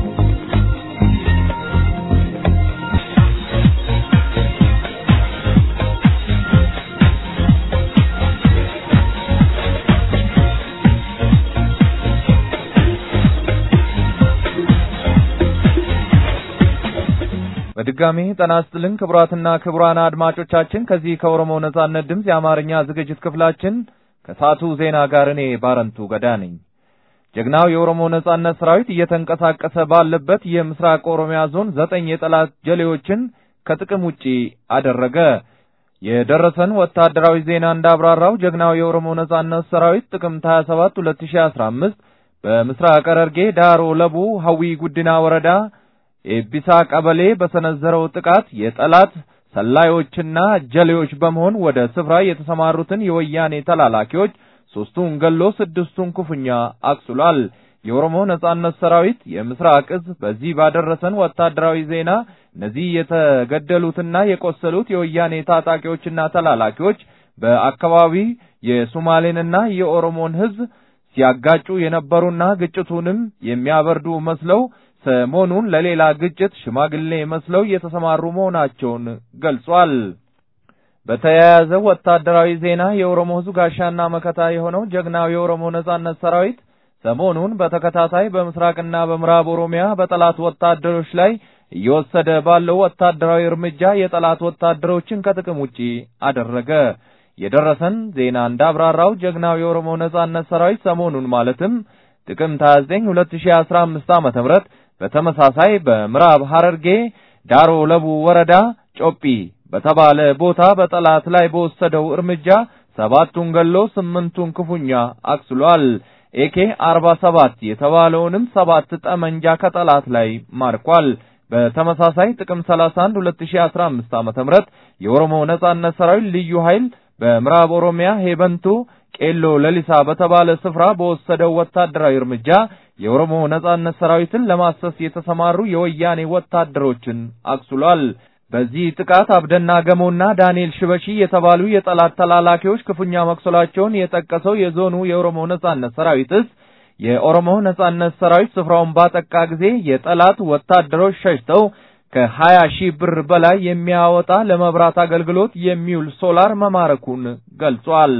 S4: በድጋሚ ጤና ይስጥልን ክቡራትና ክቡራን አድማጮቻችን፣ ከዚህ ከኦሮሞ ነጻነት ድምጽ የአማርኛ ዝግጅት ክፍላችን ከሳቱ ዜና ጋር እኔ ባረንቱ ገዳ ነኝ። ጀግናው የኦሮሞ ነጻነት ሰራዊት እየተንቀሳቀሰ ባለበት የምስራቅ ኦሮሚያ ዞን ዘጠኝ የጠላት ጀሌዎችን ከጥቅም ውጪ አደረገ። የደረሰን ወታደራዊ ዜና እንዳብራራው ጀግናው የኦሮሞ ነጻነት ሰራዊት ጥቅምት ሀያ ሰባት ሁለት ሺህ አስራ አምስት በምስራቅ ሐረርጌ ዳሮ ለቡ ሀዊ ጉዲና ወረዳ ኤቢሳ ቀበሌ በሰነዘረው ጥቃት የጠላት ሰላዮችና ጀሌዎች በመሆን ወደ ስፍራ የተሰማሩትን የወያኔ ተላላኪዎች ሶስቱን ገሎ ስድስቱን ክፉኛ አቁስሏል። የኦሮሞ ነጻነት ሰራዊት የምስራቅ እዝ በዚህ ባደረሰን ወታደራዊ ዜና እነዚህ የተገደሉትና የቆሰሉት የወያኔ ታጣቂዎችና ተላላኪዎች በአካባቢ የሶማሌንና የኦሮሞን ህዝብ ሲያጋጩ የነበሩና ግጭቱንም የሚያበርዱ መስለው ሰሞኑን ለሌላ ግጭት ሽማግሌ መስለው የተሰማሩ መሆናቸውን ገልጿል። በተያያዘ ወታደራዊ ዜና የኦሮሞ ህዝብ ጋሻና መከታ የሆነው ጀግናው የኦሮሞ ነጻነት ሰራዊት ሰሞኑን በተከታታይ በምስራቅና በምዕራብ ኦሮሚያ በጠላት ወታደሮች ላይ እየወሰደ ባለው ወታደራዊ እርምጃ የጠላት ወታደሮችን ከጥቅም ውጪ አደረገ። የደረሰን ዜና እንዳብራራው ጀግናው የኦሮሞ ነጻነት ሰራዊት ሰሞኑን ማለትም ጥቅምት ሀያ ዘጠኝ ሁለት ሺህ አስራ አምስት ዓመተ ምህረት በተመሳሳይ በምዕራብ ሐረርጌ ዳሮ ለቡ ወረዳ ጮጲ በተባለ ቦታ በጠላት ላይ በወሰደው እርምጃ ሰባቱን ገሎ ስምንቱን ክፉኛ አቁስሏል። ኤኬ አርባ ሰባት የተባለውንም ሰባት ጠመንጃ ከጠላት ላይ ማርኳል። በተመሳሳይ ጥቅምት ሰላሳ አንድ ሁለት ሺህ አስራ አምስት ዓመተ ምህረት የኦሮሞ ነጻነት ሰራዊት ልዩ ኃይል በምዕራብ ኦሮሚያ ሄበንቱ ቄሎ ለሊሳ በተባለ ስፍራ በወሰደው ወታደራዊ እርምጃ የኦሮሞ ነጻነት ሰራዊትን ለማሰስ የተሰማሩ የወያኔ ወታደሮችን አክሱሏል። በዚህ ጥቃት አብደና ገሞና ዳንኤል ሽበሺ የተባሉ የጠላት ተላላኪዎች ክፉኛ መክሰላቸውን የጠቀሰው የዞኑ የኦሮሞ ነጻነት ሰራዊትስ የኦሮሞ ነጻነት ሰራዊት ስፍራውን ባጠቃ ጊዜ የጠላት ወታደሮች ሸሽተው ከሀያ ሺህ ብር በላይ የሚያወጣ ለመብራት አገልግሎት የሚውል ሶላር መማረኩን ገልጿል።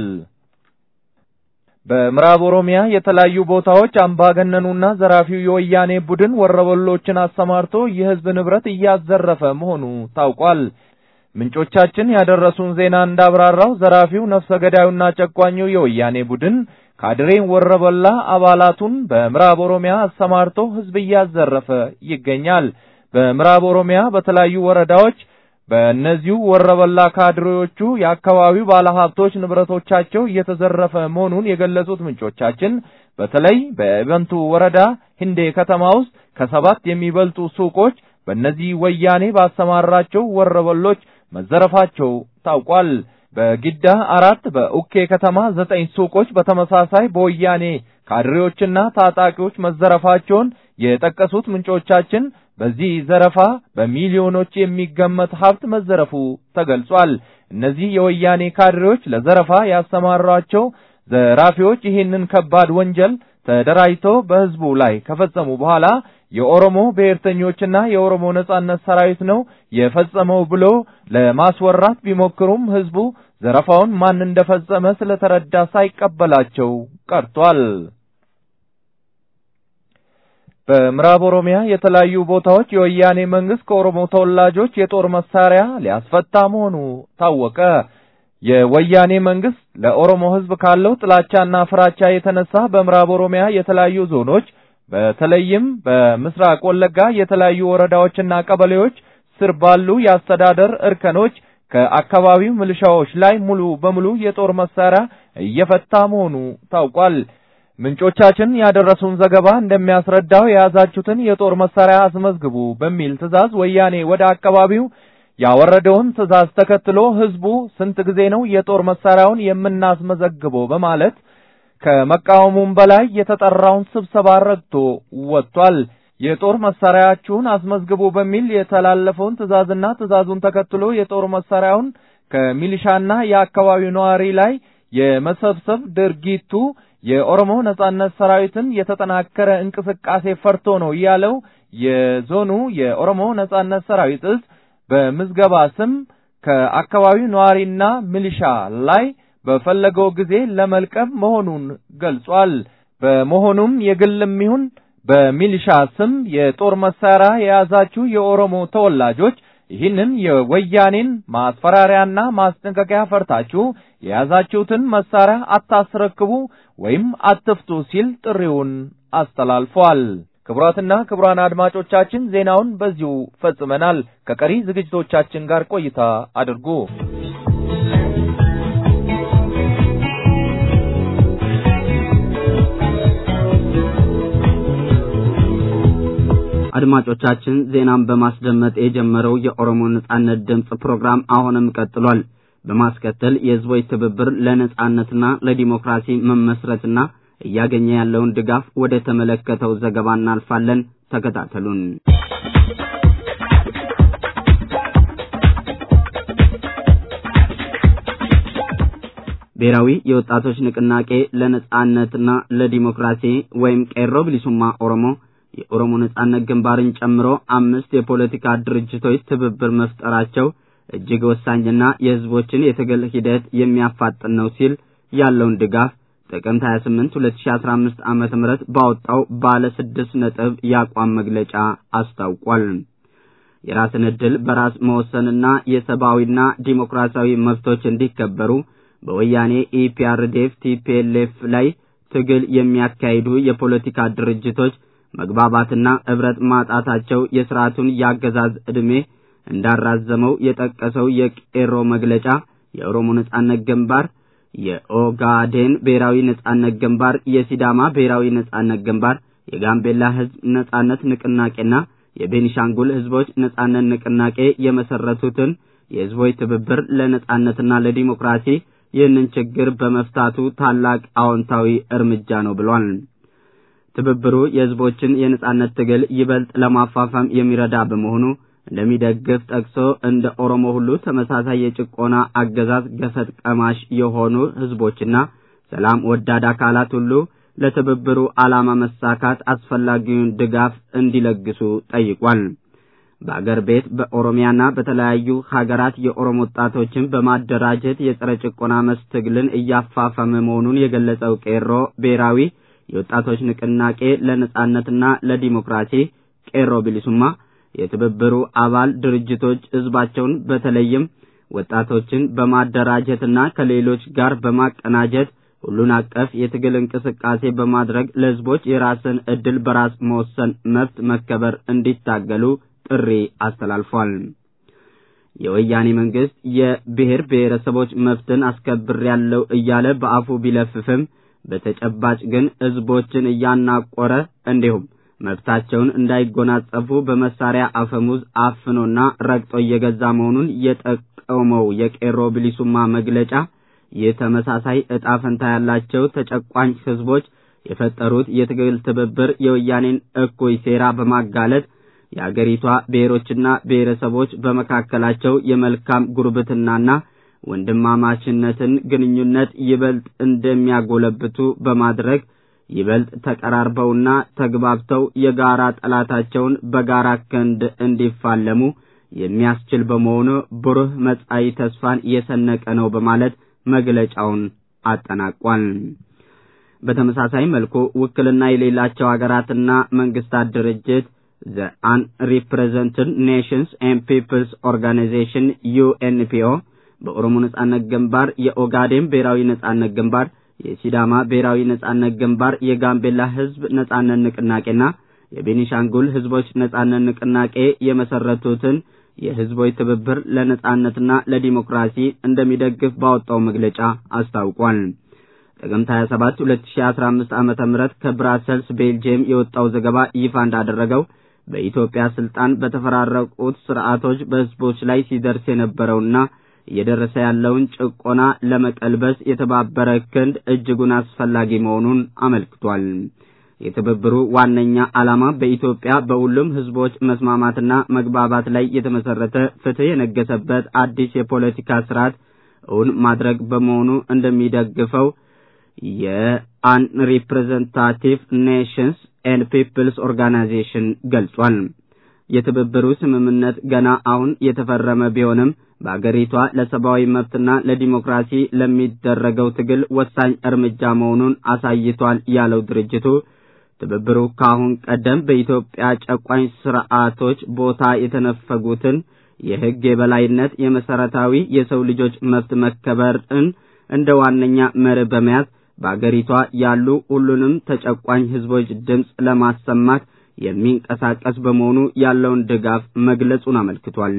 S4: በምዕራብ ኦሮሚያ የተለያዩ ቦታዎች አምባገነኑና ዘራፊው የወያኔ ቡድን ወረበሎችን አሰማርቶ የህዝብ ንብረት እያዘረፈ መሆኑ ታውቋል። ምንጮቻችን ያደረሱን ዜና እንዳብራራው ዘራፊው ነፍሰ ገዳዩና ጨቋኙ የወያኔ ቡድን ካድሬን ወረበላ አባላቱን በምዕራብ ኦሮሚያ አሰማርቶ ህዝብ እያዘረፈ ይገኛል። በምዕራብ ኦሮሚያ በተለያዩ ወረዳዎች በእነዚሁ ወረበላ ካድሬዎቹ የአካባቢው ባለሀብቶች ንብረቶቻቸው እየተዘረፈ መሆኑን የገለጹት ምንጮቻችን በተለይ በኢቨንቱ ወረዳ ህንዴ ከተማ ውስጥ ከሰባት የሚበልጡ ሱቆች በእነዚህ ወያኔ ባሰማራቸው ወረበሎች መዘረፋቸው ታውቋል። በጊዳ አራት በኡኬ ከተማ ዘጠኝ ሱቆች በተመሳሳይ በወያኔ ካድሬዎችና ታጣቂዎች መዘረፋቸውን የጠቀሱት ምንጮቻችን በዚህ ዘረፋ በሚሊዮኖች የሚገመት ሀብት መዘረፉ ተገልጿል። እነዚህ የወያኔ ካድሬዎች ለዘረፋ ያሰማራቸው ዘራፊዎች ይህንን ከባድ ወንጀል ተደራጅተው በህዝቡ ላይ ከፈጸሙ በኋላ የኦሮሞ ብሔርተኞችና የኦሮሞ ነጻነት ሰራዊት ነው የፈጸመው ብሎ ለማስወራት ቢሞክሩም ህዝቡ ዘረፋውን ማን እንደፈጸመ ስለተረዳ ሳይቀበላቸው ቀርቷል። በምዕራብ ኦሮሚያ የተለያዩ ቦታዎች የወያኔ መንግስት ከኦሮሞ ተወላጆች የጦር መሳሪያ ሊያስፈታ መሆኑ ታወቀ። የወያኔ መንግስት ለኦሮሞ ህዝብ ካለው ጥላቻና ፍራቻ የተነሳ በምዕራብ ኦሮሚያ የተለያዩ ዞኖች በተለይም በምስራቅ ወለጋ የተለያዩ ወረዳዎችና ቀበሌዎች ስር ባሉ የአስተዳደር እርከኖች ከአካባቢው ሚሊሻዎች ላይ ሙሉ በሙሉ የጦር መሳሪያ እየፈታ መሆኑ ታውቋል። ምንጮቻችን ያደረሱን ዘገባ እንደሚያስረዳው የያዛችሁትን የጦር መሳሪያ አስመዝግቡ በሚል ትዕዛዝ ወያኔ ወደ አካባቢው ያወረደውን ትዕዛዝ ተከትሎ ህዝቡ ስንት ጊዜ ነው የጦር መሳሪያውን የምናስመዘግበው በማለት ከመቃወሙም በላይ የተጠራውን ስብሰባ ረግጦ ወጥቷል። የጦር መሳሪያችሁን አስመዝግቡ በሚል የተላለፈውን ትዕዛዝና ትዕዛዙን ተከትሎ የጦር መሳሪያውን ከሚሊሻና የአካባቢው ነዋሪ ላይ የመሰብሰብ ድርጊቱ የኦሮሞ ነጻነት ሰራዊትን የተጠናከረ እንቅስቃሴ ፈርቶ ነው ያለው የዞኑ የኦሮሞ ነጻነት ሰራዊት እዝ በምዝገባ ስም ከአካባቢው ነዋሪና ሚሊሻ ላይ በፈለገው ጊዜ ለመልቀም መሆኑን ገልጿል። በመሆኑም የግልም ይሁን በሚሊሻ ስም የጦር መሳሪያ የያዛችሁ የኦሮሞ ተወላጆች ይህንን የወያኔን ማስፈራሪያና ማስጠንቀቂያ ፈርታችሁ የያዛችሁትን መሳሪያ አታስረክቡ ወይም አትፍቱ ሲል ጥሪውን አስተላልፏል። ክቡራትና ክቡራን አድማጮቻችን ዜናውን በዚሁ ፈጽመናል። ከቀሪ ዝግጅቶቻችን ጋር ቆይታ አድርጉ።
S10: አድማጮቻችን ዜናን በማስደመጥ የጀመረው የኦሮሞ ነጻነት ድምጽ ፕሮግራም አሁንም ቀጥሏል። በማስከተል የህዝቦች ትብብር ለነጻነትና ለዲሞክራሲ መመስረትና እያገኘ ያለውን ድጋፍ ወደ ተመለከተው ዘገባ እናልፋለን። ተከታተሉን። ብሔራዊ የወጣቶች ንቅናቄ ለነጻነትና ለዲሞክራሲ ወይም ቄሮ ብሊሱማ ኦሮሞ የኦሮሞ ነጻነት ግንባርን ጨምሮ አምስት የፖለቲካ ድርጅቶች ትብብር መፍጠራቸው እጅግ ወሳኝና የህዝቦችን የትግል ሂደት የሚያፋጥን ነው ሲል ያለውን ድጋፍ ጥቅምት ሃያ ስምንት ሁለት ሺህ አስራ አምስት ዓመተ ምህረት ባወጣው ባለ ስድስት ነጥብ ያቋም መግለጫ አስታውቋል። የራስን ዕድል በራስ መወሰንና የሰብአዊና ዲሞክራሲያዊ መብቶች እንዲከበሩ በወያኔ ኢፒአርዲኤፍ ቲፒኤልኤፍ ላይ ትግል የሚያካሂዱ የፖለቲካ ድርጅቶች መግባባትና ህብረት ማጣታቸው የሥርዓቱን ያገዛዝ ዕድሜ እንዳራዘመው የጠቀሰው የቄሮ መግለጫ የኦሮሞ ነጻነት ግንባር፣ የኦጋዴን ብሔራዊ ነጻነት ግንባር፣ የሲዳማ ብሔራዊ ነጻነት ግንባር፣ የጋምቤላ ህዝብ ነጻነት ንቅናቄና የቤኒሻንጉል ህዝቦች ነጻነት ንቅናቄ የመሰረቱትን የህዝቦች ትብብር ለነጻነትና ለዲሞክራሲ ይህንን ችግር በመፍታቱ ታላቅ አዎንታዊ እርምጃ ነው ብሏል። ትብብሩ የህዝቦችን የነጻነት ትግል ይበልጥ ለማፋፋም የሚረዳ በመሆኑ እንደሚደግፍ ጠቅሶ እንደ ኦሮሞ ሁሉ ተመሳሳይ የጭቆና አገዛዝ ገፈት ቀማሽ የሆኑ ህዝቦችና ሰላም ወዳድ አካላት ሁሉ ለትብብሩ ዓላማ መሳካት አስፈላጊውን ድጋፍ እንዲለግሱ ጠይቋል። በአገር ቤት በኦሮሚያና በተለያዩ ሀገራት የኦሮሞ ወጣቶችን በማደራጀት የጸረ ጭቆና መስትግልን እያፋፋመ መሆኑን የገለጸው ቄሮ ብሔራዊ የወጣቶች ንቅናቄ ለነጻነትና ለዲሞክራሲ ቄሮ ቢሊሱማ የትብብሩ አባል ድርጅቶች ህዝባቸውን በተለይም ወጣቶችን በማደራጀትና ከሌሎች ጋር በማቀናጀት ሁሉን አቀፍ የትግል እንቅስቃሴ በማድረግ ለህዝቦች የራስን እድል በራስ መወሰን መብት መከበር እንዲታገሉ ጥሪ አስተላልፏል። የወያኔ መንግስት የብሔር ብሔረሰቦች መብትን አስከብሬያለሁ እያለ በአፉ ቢለፍፍም በተጨባጭ ግን ህዝቦችን እያናቆረ እንዲሁም መብታቸውን እንዳይጎናጸፉ በመሳሪያ አፈሙዝ አፍኖና ረግጦ እየገዛ መሆኑን የጠቆመው የቄሮ ቢሊሱማ መግለጫ የተመሳሳይ ዕጣ ፈንታ ያላቸው ተጨቋኝ ህዝቦች የፈጠሩት የትግል ትብብር የወያኔን እኩይ ሴራ በማጋለጥ የአገሪቷ ብሔሮችና ብሔረሰቦች በመካከላቸው የመልካም ጉርብትናና ወንድማማችነትን ግንኙነት ይበልጥ እንደሚያጎለብቱ በማድረግ ይበልጥ ተቀራርበውና ተግባብተው የጋራ ጠላታቸውን በጋራ ክንድ እንዲፋለሙ የሚያስችል በመሆኑ ብሩህ መጻኢ ተስፋን የሰነቀ ነው በማለት መግለጫውን አጠናቋል። በተመሳሳይ መልኩ ውክልና የሌላቸው ሀገራትና መንግስታት ድርጅት The Unrepresented Nations and Peoples Organization U N P O በኦሮሞ ነጻነት ግንባር የኦጋዴን ብሔራዊ ነጻነት ግንባር የሲዳማ ብሔራዊ ነጻነት ግንባር የጋምቤላ ህዝብ ነጻነት ንቅናቄና የቤኒሻንጉል ህዝቦች ነጻነት ንቅናቄ የመሰረቱትን የህዝቦች ትብብር ለነጻነትና ለዲሞክራሲ እንደሚደግፍ ባወጣው መግለጫ አስታውቋል። ጥቅምት ሃያ ሰባት ሁለት ሺህ አስራ አምስት ዓመተ ምህረት ከብራሰልስ ቤልጂየም የወጣው ዘገባ ይፋ እንዳደረገው በኢትዮጵያ ስልጣን በተፈራረቁት ስርዓቶች በህዝቦች ላይ ሲደርስ የነበረውና እየደረሰ ያለውን ጭቆና ለመቀልበስ የተባበረ ክንድ እጅጉን አስፈላጊ መሆኑን አመልክቷል። የትብብሩ ዋነኛ ዓላማ በኢትዮጵያ በሁሉም ህዝቦች መስማማትና መግባባት ላይ የተመሰረተ ፍትህ የነገሰበት አዲስ የፖለቲካ ስርዓት እውን ማድረግ በመሆኑ እንደሚደግፈው የአንሪፕሬዘንታቲቭ ኔሽንስ ኤንድ ፒፕልስ ኦርጋናይዜሽን ገልጿል። የትብብሩ ስምምነት ገና አሁን የተፈረመ ቢሆንም በአገሪቷ ለሰብአዊ መብትና ለዲሞክራሲ ለሚደረገው ትግል ወሳኝ እርምጃ መሆኑን አሳይቷል ያለው ድርጅቱ ትብብሩ ካሁን ቀደም በኢትዮጵያ ጨቋኝ ስርዓቶች ቦታ የተነፈጉትን የህግ የበላይነት የመሰረታዊ የሰው ልጆች መብት መከበርን እንደ ዋነኛ መርህ በመያዝ በአገሪቷ ያሉ ሁሉንም ተጨቋኝ ህዝቦች ድምጽ ለማሰማት የሚንቀሳቀስ በመሆኑ ያለውን ድጋፍ መግለጹን አመልክቷል።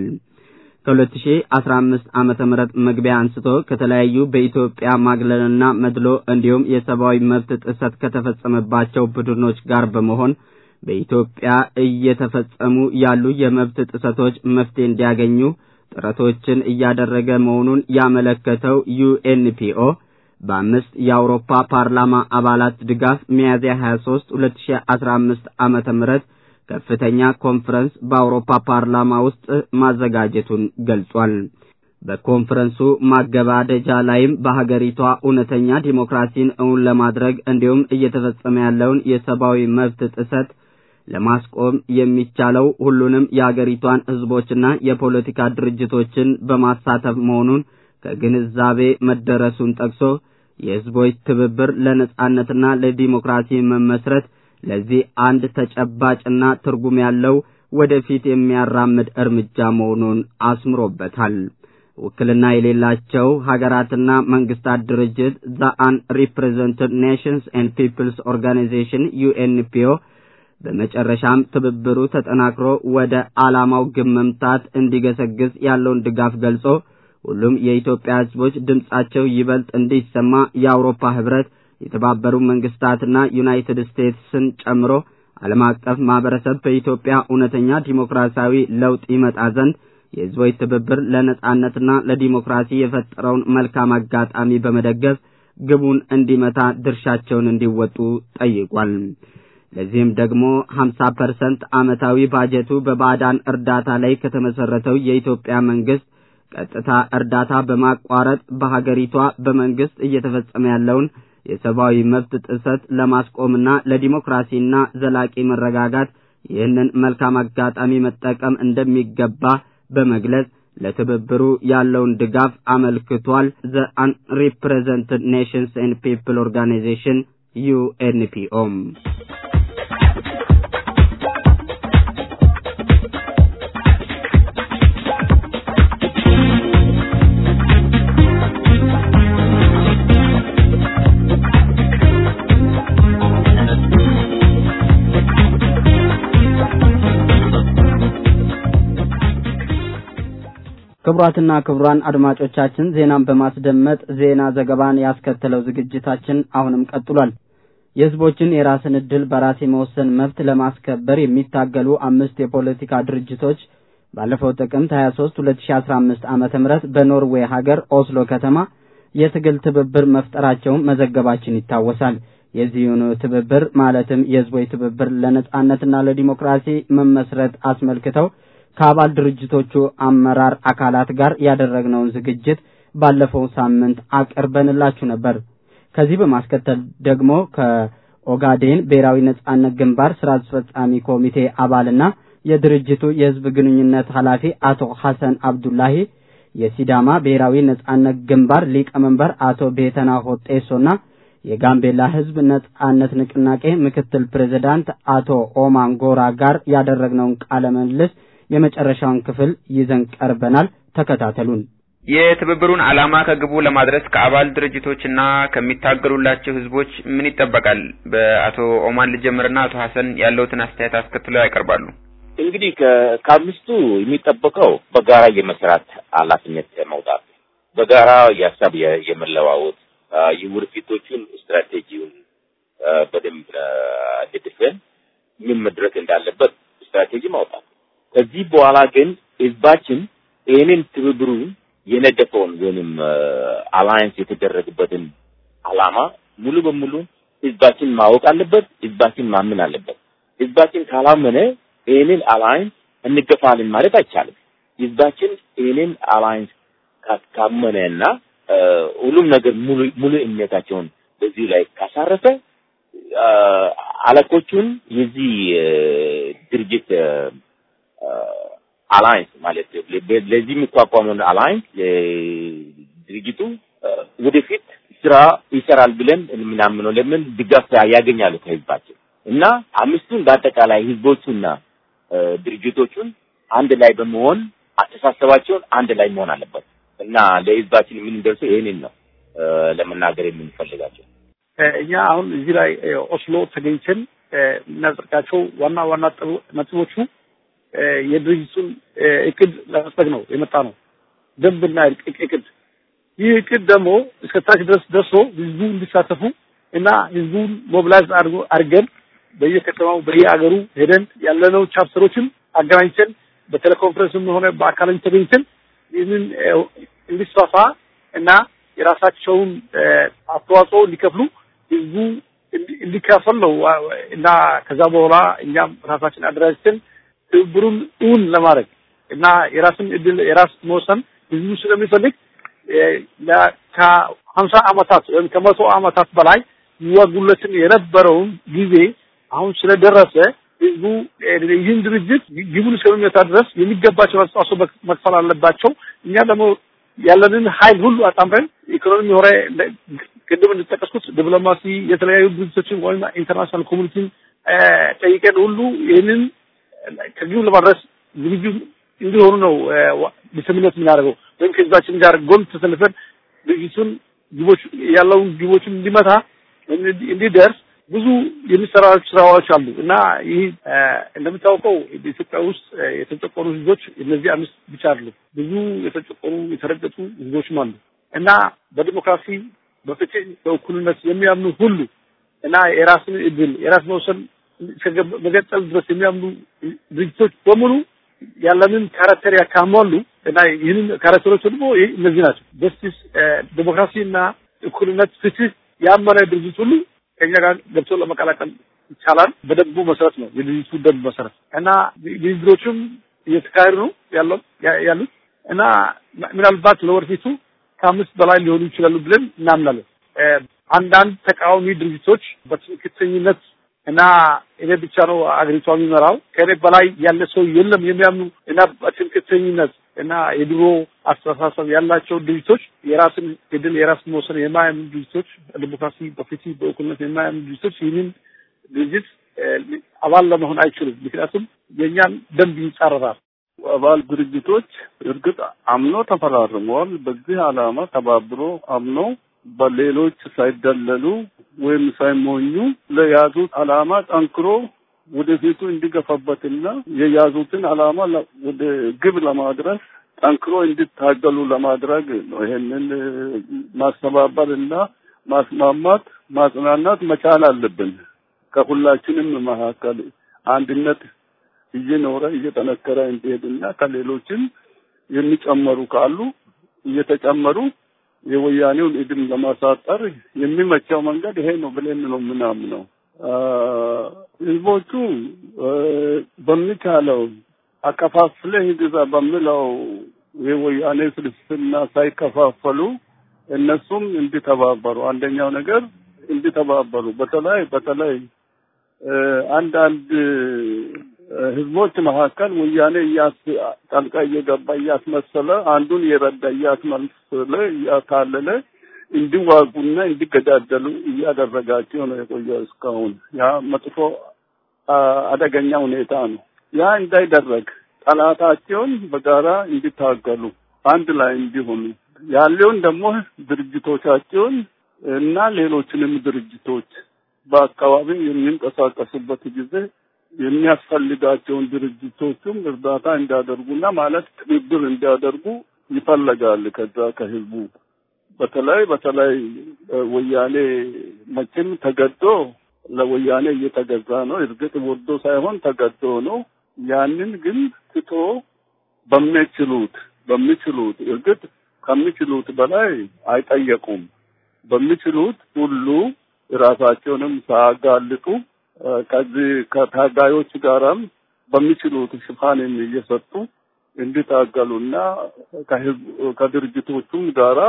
S10: ከሁለት ሺህ አስራ አምስት ዓመተ ምህረት መግቢያ አንስቶ ከተለያዩ በኢትዮጵያ ማግለልና መድሎ እንዲሁም የሰብአዊ መብት ጥሰት ከተፈጸመባቸው ቡድኖች ጋር በመሆን በኢትዮጵያ እየተፈጸሙ ያሉ የመብት ጥሰቶች መፍትሄ እንዲያገኙ ጥረቶችን እያደረገ መሆኑን ያመለከተው ዩ ኤን ፒ ኦ በአምስት የአውሮፓ ፓርላማ አባላት ድጋፍ ሚያዝያ ሃያ ሶስት ሁለት ሺህ አስራ አምስት ዓመተ ምህረት ከፍተኛ ኮንፈረንስ በአውሮፓ ፓርላማ ውስጥ ማዘጋጀቱን ገልጿል። በኮንፈረንሱ ማገባደጃ ላይም በሀገሪቷ እውነተኛ ዲሞክራሲን እውን ለማድረግ እንዲሁም እየተፈጸመ ያለውን የሰብአዊ መብት ጥሰት ለማስቆም የሚቻለው ሁሉንም የሀገሪቷን ህዝቦችና የፖለቲካ ድርጅቶችን በማሳተፍ መሆኑን ከግንዛቤ መደረሱን ጠቅሶ የህዝቦች ትብብር ለነጻነትና ለዲሞክራሲ መመስረት ለዚህ አንድ ተጨባጭና ትርጉም ያለው ወደፊት የሚያራምድ እርምጃ መሆኑን አስምሮበታል። ውክልና የሌላቸው ሀገራትና መንግስታት ድርጅት The Unrepresented Nations and Peoples Organization U N P O በመጨረሻም ትብብሩ ተጠናክሮ ወደ ዓላማው ግብ መምታት እንዲገሰግስ ያለውን ድጋፍ ገልጾ ሁሉም የኢትዮጵያ ህዝቦች ድምጻቸው ይበልጥ እንዲሰማ የአውሮፓ ህብረት የተባበሩት መንግስታትና ዩናይትድ ስቴትስን ጨምሮ ዓለም አቀፍ ማህበረሰብ በኢትዮጵያ እውነተኛ ዲሞክራሲያዊ ለውጥ ይመጣ ዘንድ የህዝቦች ትብብር ለነጻነትና ለዲሞክራሲ የፈጠረውን መልካም አጋጣሚ በመደገፍ ግቡን እንዲመታ ድርሻቸውን እንዲወጡ ጠይቋል። ለዚህም ደግሞ ሀምሳ ፐርሰንት ዓመታዊ ባጀቱ በባዕዳን እርዳታ ላይ ከተመሰረተው የኢትዮጵያ መንግስት ቀጥታ እርዳታ በማቋረጥ በሀገሪቷ በመንግስት እየተፈጸመ ያለውን የሰብአዊ መብት ጥሰት ለማስቆምና ለዲሞክራሲና ዘላቂ መረጋጋት ይህንን መልካም አጋጣሚ መጠቀም እንደሚገባ በመግለጽ ለትብብሩ ያለውን ድጋፍ አመልክቷል። ዘ አንሪፕሬዘንትድ ኔሽንስ ኤንድ ፒፕል ኦርጋናይዜሽን ዩ ኤን ፒ ኦ
S2: ክቡራትና ክቡራን አድማጮቻችን ዜናን በማስደመጥ ዜና ዘገባን ያስከተለው ዝግጅታችን አሁንም ቀጥሏል። የህዝቦችን የራስን ዕድል በራስ የመወሰን መብት ለማስከበር የሚታገሉ አምስት የፖለቲካ ድርጅቶች ባለፈው ጥቅምት ሃያ ሶስት ሁለት ሺህ አስራ አምስት ዓመተ ምህረት በኖርዌይ ሀገር ኦስሎ ከተማ የትግል ትብብር መፍጠራቸውን መዘገባችን ይታወሳል። የዚሁን ትብብር ማለትም የህዝቦች ትብብር ለነጻነትና ለዲሞክራሲ መመስረት አስመልክተው ከአባል ድርጅቶቹ አመራር አካላት ጋር ያደረግነውን ዝግጅት ባለፈው ሳምንት አቀርበንላችሁ ነበር። ከዚህ በማስከተል ደግሞ ከኦጋዴን ብሔራዊ ነጻነት ግንባር ስራ አስፈጻሚ ኮሚቴ አባልና የድርጅቱ የህዝብ ግንኙነት ኃላፊ አቶ ሐሰን አብዱላሂ፣ የሲዳማ ብሔራዊ ነጻነት ግንባር ሊቀመንበር አቶ ቤተና ሆጤሶና የጋምቤላ ህዝብ ነጻነት ንቅናቄ ምክትል ፕሬዝዳንት አቶ ኦማን ጎራ ጋር ያደረግነውን ቃለ ምልልስ የመጨረሻውን ክፍል ይዘን ቀርበናል። ተከታተሉን።
S1: የትብብሩን ዓላማ ከግቡ ለማድረስ ከአባል ድርጅቶችና ከሚታገሉላቸው ህዝቦች ምን ይጠበቃል? በአቶ ኦማን ልጀምርና አቶ ሐሰን ያለውትን አስተያየት አስከትለው ያቀርባሉ።
S11: እንግዲህ ከአምስቱ የሚጠበቀው በጋራ የመስራት ኃላፊነት መውጣት፣ በጋራ የሀሳብ የመለዋወጥ የወደፊቶቹን ስትራቴጂውን በደንብ ደግፈን ምን መድረክ እንዳለበት ስትራቴጂ ማውጣት። ከዚህ በኋላ ግን ህዝባችን ይህንን ትብብሩን የነደፈውን ወይንም አላይንስ የተደረገበትን ዓላማ ሙሉ በሙሉ ህዝባችን ማወቅ አለበት፣ ህዝባችን ማመን አለበት። ህዝባችን ካላመነ ይህንን አላይንስ እንገፋለን ማለት አይቻልም። ህዝባችን ይህንን አላይንስ ካመነና ሁሉም ነገር ሙሉ ሙሉ እምነታቸውን በዚህ ላይ ካሳረፈ አለቆቹን የዚህ ድርጅት አላይንስ ማለት ለዚህ የሚቋቋመው አላይንስ ድርጅቱ ወደፊት ስራ ይሰራል ብለን እናምናለን። ለምን ድጋፍ ያገኛሉ ከህዝባችን እና አምስቱን በአጠቃላይ ህዝቦቹና ድርጅቶቹን አንድ ላይ በመሆን አስተሳሰባቸውን አንድ ላይ መሆን አለበት እና ለህዝባችን ምን እንደርሱ ይሄንን ነው ለመናገር የምንፈልጋቸው።
S5: እኛ አሁን እዚህ ላይ ኦስሎ ተገኝተን እናጽድቃቸው ዋና ዋና ነጥቦቹ የድርጅቱን እቅድ ለመስጠት ነው የመጣ ነው። ደንብና እቅድ ይህ እቅድ ደግሞ እስከታች ድረስ ደርሶ ህዝቡ እንዲሳተፉ እና ህዝቡን ሞቢላይዝ አድርጎ አድርገን በየከተማው በየአገሩ ሄደን ያለነው ቻፕተሮችን አገናኝተን በቴሌኮንፈረንስም ሆነ በአካልም ተገኝተን ይህንን እንዲስፋፋ እና የራሳቸውን አስተዋጽኦ እንዲከፍሉ ህዝቡ እንዲካፈል ነው እና ከዛ በኋላ እኛም ራሳችን አደራጅተን ትብብሩን እውን ለማድረግ እና የራስን እድል የራስ መወሰን ህዝቡ ስለሚፈልግ ከሀምሳ ዓመታት ወይም ከመቶ ዓመታት በላይ ይዋጉለትን የነበረውን ጊዜ አሁን ስለደረሰ ህዝቡ ይህን ድርጅት ግቡን እስከሚመታ ድረስ የሚገባቸው አስተዋጽኦ መክፈል አለባቸው። እኛ ደግሞ ያለንን ኃይል ሁሉ አጣምረን ኢኮኖሚ ሆረ ቅድም እንደተጠቀስኩት ዲፕሎማሲ የተለያዩ ድርጅቶችን ወይም ኢንተርናሽናል ኮሚኒቲን ጠይቀን ሁሉ ይህንን ከግቡ ለማድረስ ዝግጁ እንዲሆኑ ነው ዲስሚኔት የምናደርገው። ወይም ከህዝባችን ጋር ጎን ተሰልፈን ድርጅቱን ግቦች ያለውን ግቦችን እንዲመታ እንዲደርስ ብዙ የሚሰራው ስራዎች አሉ እና ይህ እንደምታውቀው በኢትዮጵያ ውስጥ የተጨቆኑ ህዝቦች እነዚህ አምስት ብቻ አይደሉም። ብዙ የተጨቆኑ የተረገጡ ህዝቦችም አሉ እና በዲሞክራሲ በፍትህ በእኩልነት የሚያምኑ ሁሉ እና የራስን እድል የራስ መወሰን መገጠል ድረስ የሚያምኑ ድርጅቶች በሙሉ ያለንን ካራክተር ያካማሉ እና ይህንን ካራክተሮች ደግሞ እነዚህ ናቸው። ጀስቲስ ዲሞክራሲና እኩልነት ፍትህ ያመነ ድርጅት ሁሉ ከኛ ጋር ገብቶ ለመቀላቀል ይቻላል። በደንቡ መሰረት ነው የድርጅቱ ደንብ መሰረት እና ድርጅቶቹም እየተካሄዱ ነው ያለው ያሉት እና ምናልባት ለወደፊቱ ከአምስት በላይ ሊሆኑ ይችላሉ ብለን እናምናለን። አንዳንድ ተቃዋሚ ድርጅቶች በትክክለኛነት እና እኔ ብቻ ነው አገሪቷን የሚመራው ከኔ በላይ ያለ ሰው የለም የሚያምኑ እና በትክክለኛነት እና የድሮ አስተሳሰብ ያላቸው ድርጅቶች የራስን እድል የራስን መወሰን የማያምኑ ድርጅቶች ዲሞክራሲ በፍትህ በእኩልነት የማያምኑ ድርጅቶች ይህንን ድርጅት አባል ለመሆን አይችሉም። ምክንያቱም የኛን ደንብ ይጻረራል።
S12: አባል ድርጅቶች እርግጥ አምኖ ተፈራርመዋል። በዚህ ዓላማ ተባብሮ አምኖ በሌሎች ሳይደለሉ ወይም ሳይሞኙ ለያዙት ዓላማ ጠንክሮ ወደፊቱ እንዲገፋበትና የያዙትን ዓላማ ወደ ግብ ለማድረስ ጠንክሮ እንዲታገሉ ለማድረግ ነው። ይሄንን ማስተባበርና ማስማማት ማጽናናት መቻል አለብን። ከሁላችንም መካከል አንድነት እየኖረ እየተነከረ እንዲሄድና ከሌሎችም የሚጨመሩ ካሉ እየተጨመሩ የወያኔውን እድም ለማሳጠር የሚመቸው መንገድ ይሄ ነው ብለን ነው ምናምነው። ህዝቦቹ በሚቻለው አከፋፍለህ ግዛ በሚለው የወያኔ ፍልስፍና ሳይከፋፈሉ እነሱም እንዲተባበሩ አንደኛው ነገር እንዲተባበሩ በተለይ በተለይ አንዳንድ ህዝቦች መካከል ወያኔ ጣልቃ እየገባ እያስመሰለ አንዱን የረዳ እያስመሰለ እያታለለ እንዲዋጉና እንዲገዳደሉ እያደረጋቸው ነው የቆየው እስካሁን። ያ መጥፎ አደገኛ ሁኔታ ነው። ያ እንዳይደረግ ጠላታቸውን በጋራ እንዲታገሉ አንድ ላይ እንዲሆኑ ያለውን ደግሞ ድርጅቶቻቸውን እና ሌሎችንም ድርጅቶች በአካባቢው የሚንቀሳቀሱበት ጊዜ የሚያስፈልጋቸውን ድርጅቶችም እርዳታ እንዲያደርጉና ማለት ትብብር እንዲያደርጉ ይፈልጋል። ከዛ ከህዝቡ በተለይ በተለይ ወያኔ መቼም ተገዶ ለወያኔ እየተገዛ ነው። እርግጥ ወዶ ሳይሆን ተገዶ ነው። ያንን ግን ትቶ በሚችሉት በሚችሉት እርግጥ ከሚችሉት በላይ አይጠየቁም። በሚችሉት ሁሉ ራሳቸውንም ሳያጋልጡ ከዚህ ከታጋዮች ጋራም በሚችሉት ሽፋን እየሰጡ እንዲታገሉና ከድርጅቶቹም ጋራ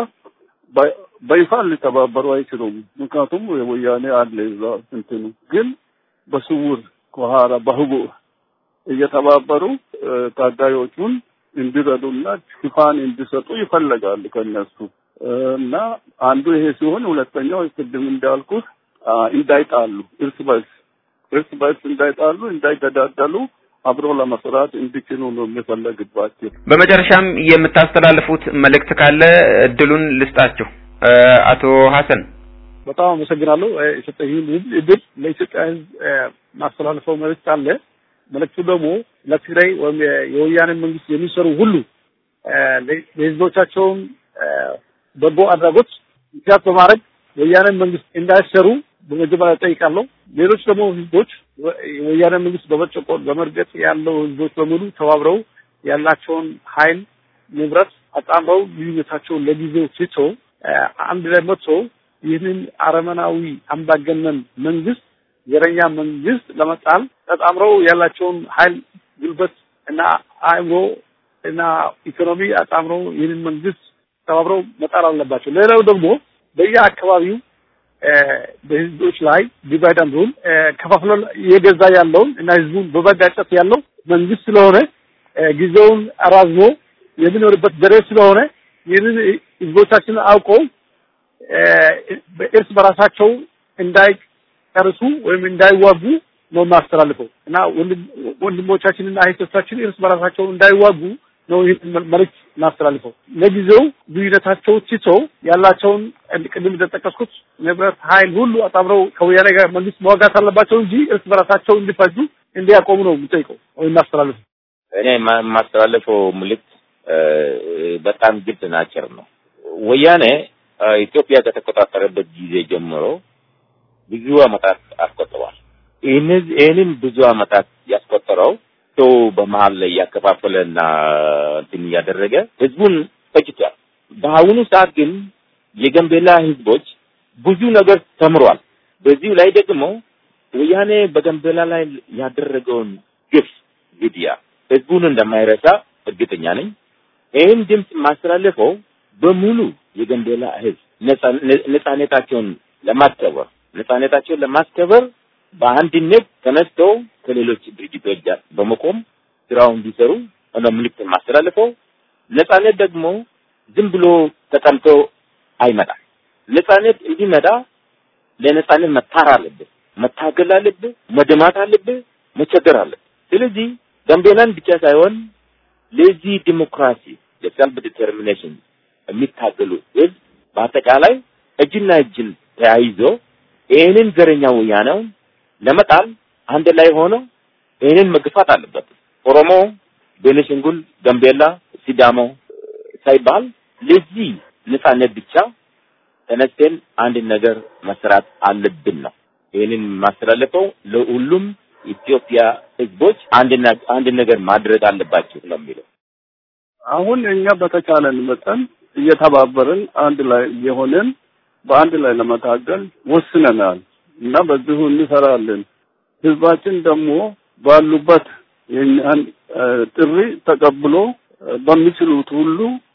S12: በይፋ ሊተባበሩ አይችሉም። ምክንያቱም የወያኔ አለ እዛ እንትኑ ግን በስውር ከኋላ በህቡ እየተባበሩ ታጋዮቹን እንዲረዱና ሽፋን እንዲሰጡ ይፈልጋሉ ከነሱ እና አንዱ ይሄ ሲሆን ሁለተኛው ቅድም እንዳልኩት እንዳይጣሉ እርስ በርስ እርስ በርስ እንዳይጣሉ እንዳይገዳደሉ አብሮ ለመስራት እንዲችሉ ነው የሚፈልግባቸው።
S1: በመጨረሻም የምታስተላልፉት መልእክት ካለ እድሉን ልስጣችሁ። አቶ ሐሰን
S5: በጣም አመሰግናለሁ። የሰጠኝ እድል ለኢትዮጵያ ሕዝብ ማስተላለፈው መልእክት አለ። መልእክቱ ደግሞ ለትግራይ ወይም የወያኔ መንግስት የሚሰሩ ሁሉ ለህዝቦቻቸው በጎ አድራጎት ምክንያት በማድረግ ወያኔ መንግስት እንዳይሰሩ በመጀመሪያ ጠይቃለሁ። ሌሎች ደግሞ ህዝቦች ወያኔ መንግስት በመጨቆን በመርገጥ ያለው ህዝቦች በሙሉ ተባብረው ያላቸውን ኃይል ንብረት አጣምረው ልዩነታቸውን ለጊዜው ትተው አንድ ላይ መጥተው ይህንን አረመናዊ አምባገነን መንግስት የረኛ መንግስት ለመጣል ተጣምረው ያላቸውን ኃይል ጉልበት እና አእምሮ እና ኢኮኖሚ አጣምረው ይህንን መንግስት ተባብረው መጣል አለባቸው። ሌላው ደግሞ በየአካባቢው በህዝቦች ላይ ዲቫይድ ኤንድ ሩል ከፋፍሎ የገዛ ያለው እና ህዝቡን በበጋጨት ያለው መንግስት ስለሆነ ጊዜውን አራዝሞ የሚኖርበት ደረጃ ስለሆነ ይህንን ህዝቦቻችን አውቀው እርስ በራሳቸው እንዳይቀርሱ ወይም እንዳይዋጉ ነው ማስተላለፈው እና ወንድሞቻችንና እህቶቻችን እርስ በራሳቸው እንዳይዋጉ ነው ይህን መልእክት ማስተላለፈው። ለጊዜው ልዩነታቸው ትተው ያላቸውን ቅድም እንደጠቀስኩት ንብረት ኃይል ሁሉ አጣምረው ከወያኔ ጋር መንግስት መዋጋት አለባቸው እንጂ እርስ በራሳቸው እንዲፈጁ እንዲያቆሙ ነው የምጠይቀው ወይ ማስተላለፈው።
S11: እኔ ማስተላለፈው መልእክት በጣም ግልጽ ናቸው ነው። ወያኔ ኢትዮጵያ ከተቆጣጠረበት ጊዜ ጀምሮ ብዙ አመታት አስቆጥሯል። ይህንን ብዙ አመታት ያስቆጠረው ሰው በመሃል ላይ ያከፋፈለና እንትን ያደረገ ህዝቡን ፈጅቷል። በአሁኑ ሰዓት ግን የጋምቤላ ህዝቦች ብዙ ነገር ተምሯል። በዚህ ላይ ደግሞ ወያኔ በጋምቤላ ላይ ያደረገውን ግፍ ግድያ ህዝቡን እንደማይረሳ እርግጠኛ ነኝ። ይህን ድምፅ ማስተላለፈው በሙሉ የጋምቤላ ህዝብ ነፃነታቸውን ለማስከበር ነፃነታቸውን ለማስከበር በአንድነት ተነስተው ከሌሎች ድርጅቶች ጋር በመቆም ስራውን እንዲሰሩ እና ምልክት ማስተላለፈው። ነፃነት ደግሞ ዝም ብሎ ተቀምጦ አይመጣም። ነፃነት እንዲመጣ ለነፃነት መታር አለበት፣ መታገል አለበት፣ መደማት አለበት፣ መቸገር አለበት። ስለዚህ ጋምቤላን ብቻ ሳይሆን ለዚህ ዲሞክራሲ ለሰልፍ ዲተርሚኔሽን የሚታገሉ ህዝብ በአጠቃላይ እጅና እጅን ተያይዞ ይህንን ዘረኛ ወያኔውን ለመጣል አንድ ላይ ሆኖ ይህንን መግፋት አለበት። ኦሮሞ፣ ቤኒሻንጉል፣ ጋምቤላ፣ ሲዳሞ ሳይባል ለዚህ ነፃነት ብቻ ተነስተን አንድ ነገር መስራት አለብን ነው። ይህንን ማስተላለፈው ለሁሉም ኢትዮጵያ ህዝቦች አንድ አንድ ነገር ማድረግ አለባቸው ነው የሚለው።
S12: አሁን እኛ በተቻለን መጠን እየተባበርን አንድ ላይ የሆነን በአንድ ላይ ለመታገል ወስነናል እና በዚሁ እንሰራለን። ህዝባችን ደግሞ ባሉበት የኛን ጥሪ ተቀብሎ በሚችሉት ሁሉ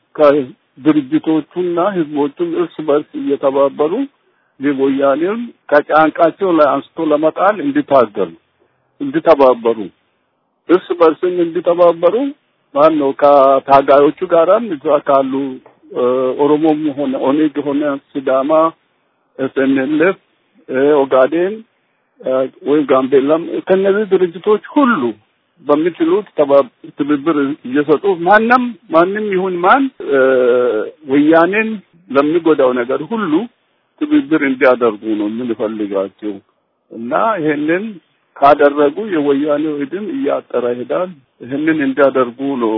S12: ከድርጅቶቹና ህዝቦቹም እርስ በርስ እየተባበሩ የወያኔን ከጫንቃቸው ላይ አንስቶ ለመጣል እንዲታገሉ እንዲተባበሩ እርስ በርስም እንዲተባበሩ ማነው ከታጋዮቹ ጋራም እዛ ካሉ ኦሮሞም ሆነ ኦኔግ ሆነ ሲዳማ፣ ኤስኤንኤልኤፍ፣ ኦጋዴን ወይ ጋምቤላም ከነዚህ ድርጅቶች ሁሉ በሚችሉት ትብብር እየሰጡ ማንም ማንም ይሁን ማን ወያኔን ለሚጎዳው ነገር ሁሉ ትብብር እንዲያደርጉ ነው የምንፈልጋቸው እና ይሄንን ካደረጉ የወያኔው እድም እያጠረ ይሄዳል። ይሄንን እንዲያደርጉ ነው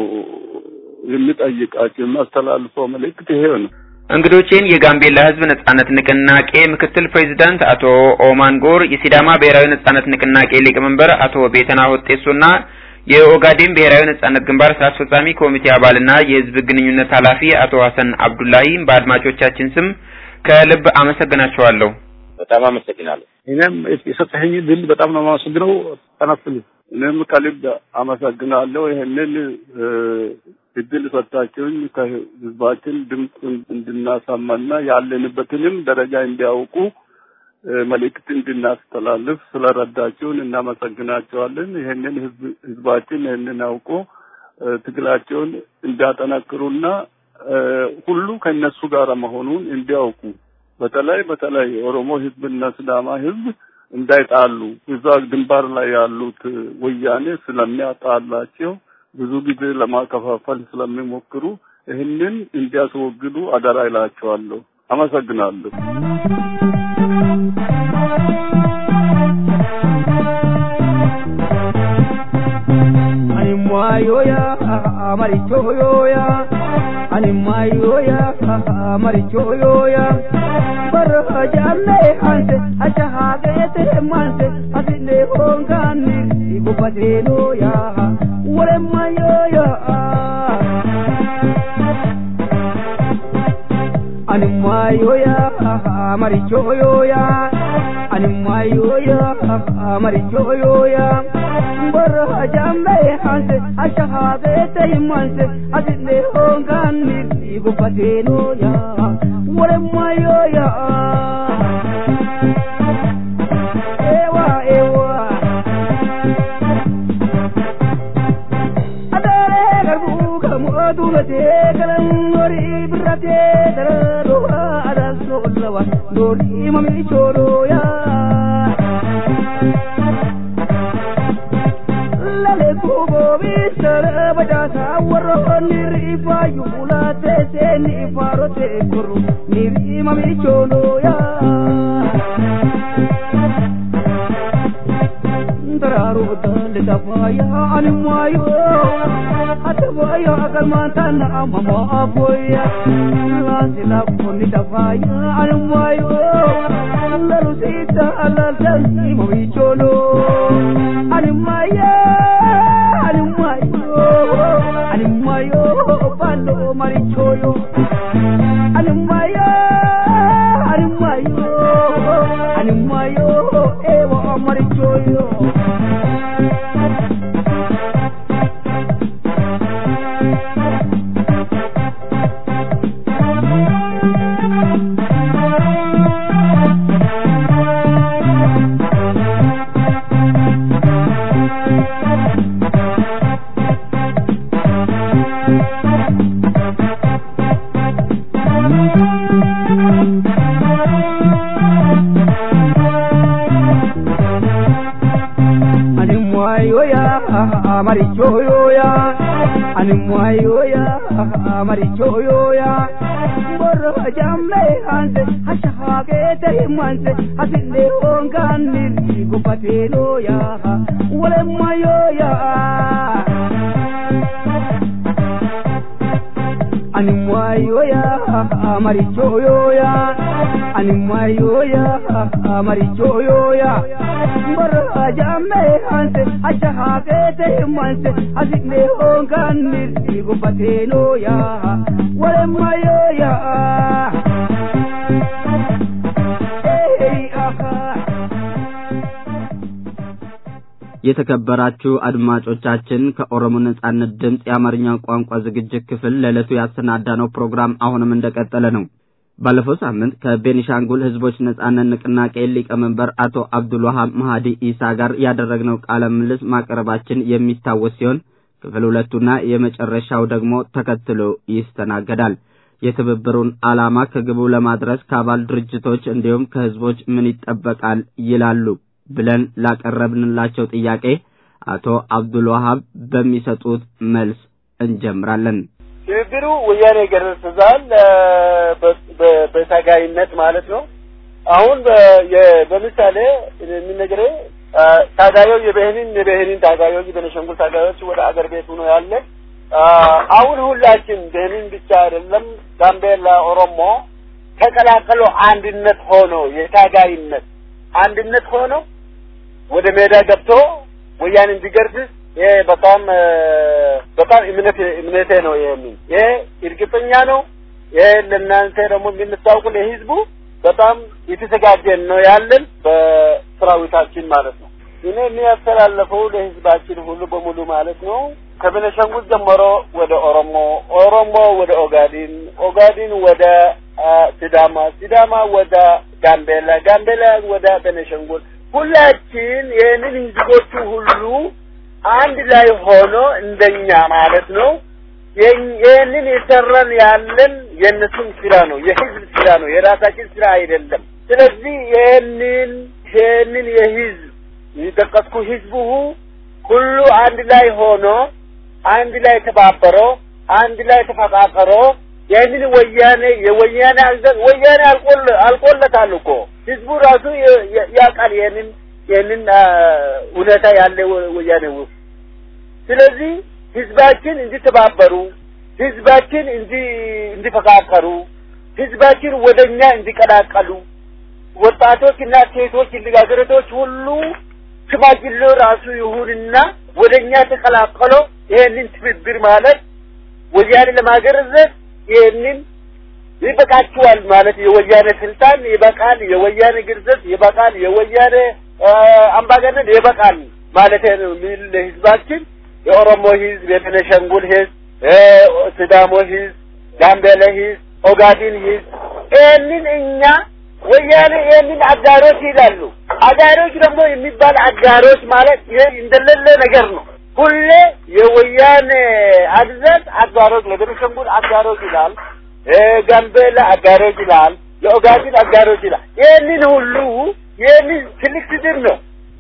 S12: የሚጠይቃቸው ማስተላልፈው መልእክት ይሄ ነው።
S1: እንግዶቼን የጋምቤላ ህዝብ ነጻነት ንቅናቄ ምክትል ፕሬዝዳንት አቶ ኦማን ጎር፣ የሲዳማ ብሔራዊ ነጻነት ንቅናቄ ሊቀመንበር አቶ ቤተና ሆጤሶና የኦጋዴን ብሔራዊ ነጻነት ግንባር ስራ አስፈጻሚ ኮሚቴ አባልና የህዝብ ግንኙነት ኃላፊ አቶ ሐሰን አብዱላሂ በአድማጮቻችን ስም ከልብ አመሰግናቸዋለሁ።
S11: በጣም አመሰግናለሁ።
S12: እኔም የሰጠኸኝ ድል በጣም ነው የማመሰግነው። ተናፍልኝ እኔም ከልብ አመሰግናለሁ። ይሄንን እድል ሰጣችሁኝ ከህዝባችን ድምጽ እንድናሰማና ያለንበትንም ደረጃ እንዲያውቁ መልእክት እንድናስተላልፍ ስለረዳችሁን እናመሰግናችኋለን። ይሄንን ህዝባችን ይሄንን አውቆ ትግላቸውን እንዲያጠናክሩና ሁሉ ከነሱ ጋር መሆኑን እንዲያውቁ በተለይ በተለይ ኦሮሞ ህዝብና ሲዳማ ህዝብ እንዳይጣሉ እዛ ግንባር ላይ ያሉት ወያኔ ስለሚያጣላቸው ብዙ ጊዜ ለማከፋፈል ስለሚሞክሩ ይህንን እንዲያስወግዱ አደራ ይላቸዋለሁ። አመሰግናለሁ።
S7: animwayoya amarichoyoya animwayoya amarichoyoya barhajalle hanse achahagete manse asile hongani igopatenoya waremayoya animwayoya amarichoyoya animwayoya amarichoyoya barhajalle hanse achahagete manse asile hongani igopatenoya waremayoya ewa ewa adare garbu kamu adumate kalan nori birate darado adaso lawa nori mami choroya lale kubo bisara bajasa warro nirifa yula tese ni farote kuru niri mami choroya dararo dal dafaya animayo boyo akalmantana amamo apoya asila kuni dafaya alwayo lalu sita alalani mawicholo alimaya alimayo alimayo palo marichoyo alimaya alimayo alimayo ewa marichoyo marichoyo ya animwayo ya marichoyo ya borro jamme hanse hashage te manse hasinde onganni gupatelo ya wale mayo ya animwayo ya marichoyo ya animwayo ya marichoyo ya borro jamme hanse hashage te manse hasinde onganni gupatelo ya wale mayo ya
S10: የተከበራችሁ አድማጮቻችን ከኦሮሞ ነጻነት ድምጽ የአማርኛ ቋንቋ ዝግጅት ክፍል ለዕለቱ ያሰናዳነው ፕሮግራም አሁንም እንደቀጠለ ነው። ባለፈው ሳምንት ከቤኒሻንጉል ህዝቦች ነጻነት ንቅናቄ ሊቀመንበር አቶ አብዱል ወሃብ መሃዲ ኢሳ ጋር ያደረግነው ቃለ ምልልስ ማቅረባችን የሚታወስ ሲሆን ክፍል ሁለቱና የመጨረሻው ደግሞ ተከትሎ ይስተናገዳል። የትብብሩን ዓላማ ከግቡ ለማድረስ ከአባል ድርጅቶች እንዲሁም ከህዝቦች ምን ይጠበቃል ይላሉ ብለን ላቀረብንላቸው ጥያቄ አቶ አብዱል ወሃብ በሚሰጡት መልስ እንጀምራለን።
S8: ትብብሩ ወያኔ ገረሰዛል በታጋይነት ማለት ነው። አሁን በምሳሌ የሚነገረ ታጋዮች የበህኒን የበህኒን ታጋዮች በነሸንጉል ታጋዮች ወደ አገር ቤት ሆኖ ያለ አሁን ሁላችን በህኒን ብቻ አይደለም ጋምቤላ ኦሮሞ ተቀላቀሎ አንድነት ሆኖ የታጋይነት አንድነት ሆኖ ወደ ሜዳ ገብቶ ወያኔ እንዲገርዝ ይሄ በጣም በጣም እምነት እምነቴ ነው። የሚል ይሄ እርግጠኛ ነው። ይሄ ለእናንተ ደግሞ የምታውቁ ለህዝቡ በጣም የተዘጋጀ ነው ያለን በስራዊታችን ማለት ነው። እኔ የሚያስተላልፈው ለህዝባችን ሁሉ በሙሉ ማለት ነው ከቤኒሻንጉል ጀምሮ ወደ ኦሮሞ ኦሮሞ ወደ ኦጋዴን ኦጋዴን ወደ ሲዳማ ሲዳማ ወደ ጋምቤላ ጋምቤላ ወደ ቤኒሻንጉል ሁላችን የኔን ህዝቦቹ ሁሉ አንድ ላይ ሆኖ እንደኛ ማለት ነው የኔን የሰራን ያለን የነሱን ስራ ነው የህዝብ ስራ ነው የራሳችን ስራ አይደለም። ስለዚህ የኔን የኔን የህዝብ ይተቀስኩ ህዝቡ ሁሉ አንድ ላይ ሆኖ አንድ ላይ ተባበሮ አንድ ላይ ተፈቃቀሮ የኔን ወያኔ የወያኔ አልዘ ወያኔ አልቆል አልቆለታል እኮ ህዝቡ ራሱ ያቃል የኔን የኔን ሁኔታ ያለ ወያኔ ውስጥ። ስለዚህ ህዝባችን እንዲተባበሩ ህዝባችን እንዲ እንዲፈቃቀሩ ህዝባችን ወደኛ እንዲቀላቀሉ ወጣቶችና ሴቶች ልጃገረዶች ሁሉ ሽማግሌ ራሱ ይሁንና ወደኛ ተቀላቀሉ። ይሄንን ትብብር ማለት ወያኔ ለማገረዘት ይሄንን ይበቃችኋል ማለት የወያኔ ስልጣን ይበቃል የወያኔ ግርዘት ይበቃል የወያኔ አምባገነን ይበቃል ማለት ነው የሚል ህዝባችን የኦሮሞ ህዝብ የቤኒሻንጉል ህዝብ ሲዳሞ ህዝብ ጋምቤላ ህዝብ ኦጋዴን ህዝብ ይሄንን እኛ ወያኔ ይሄንን አጋሮች ይላሉ። አጋሮች ደግሞ የሚባል አጋሮች ማለት ይሄ እንደሌለ ነገር ነው። ሁሌ የወያኔ አግዛት አጋሮች ለቤኒሻንጉል አጋሮች ይላል ጋምቤላ አጋሮች ይላል ለኦጋዴን አጋሮች ይላል። ይሄንን ሁሉ ይሄንን ትልቅ ስድብ ነው።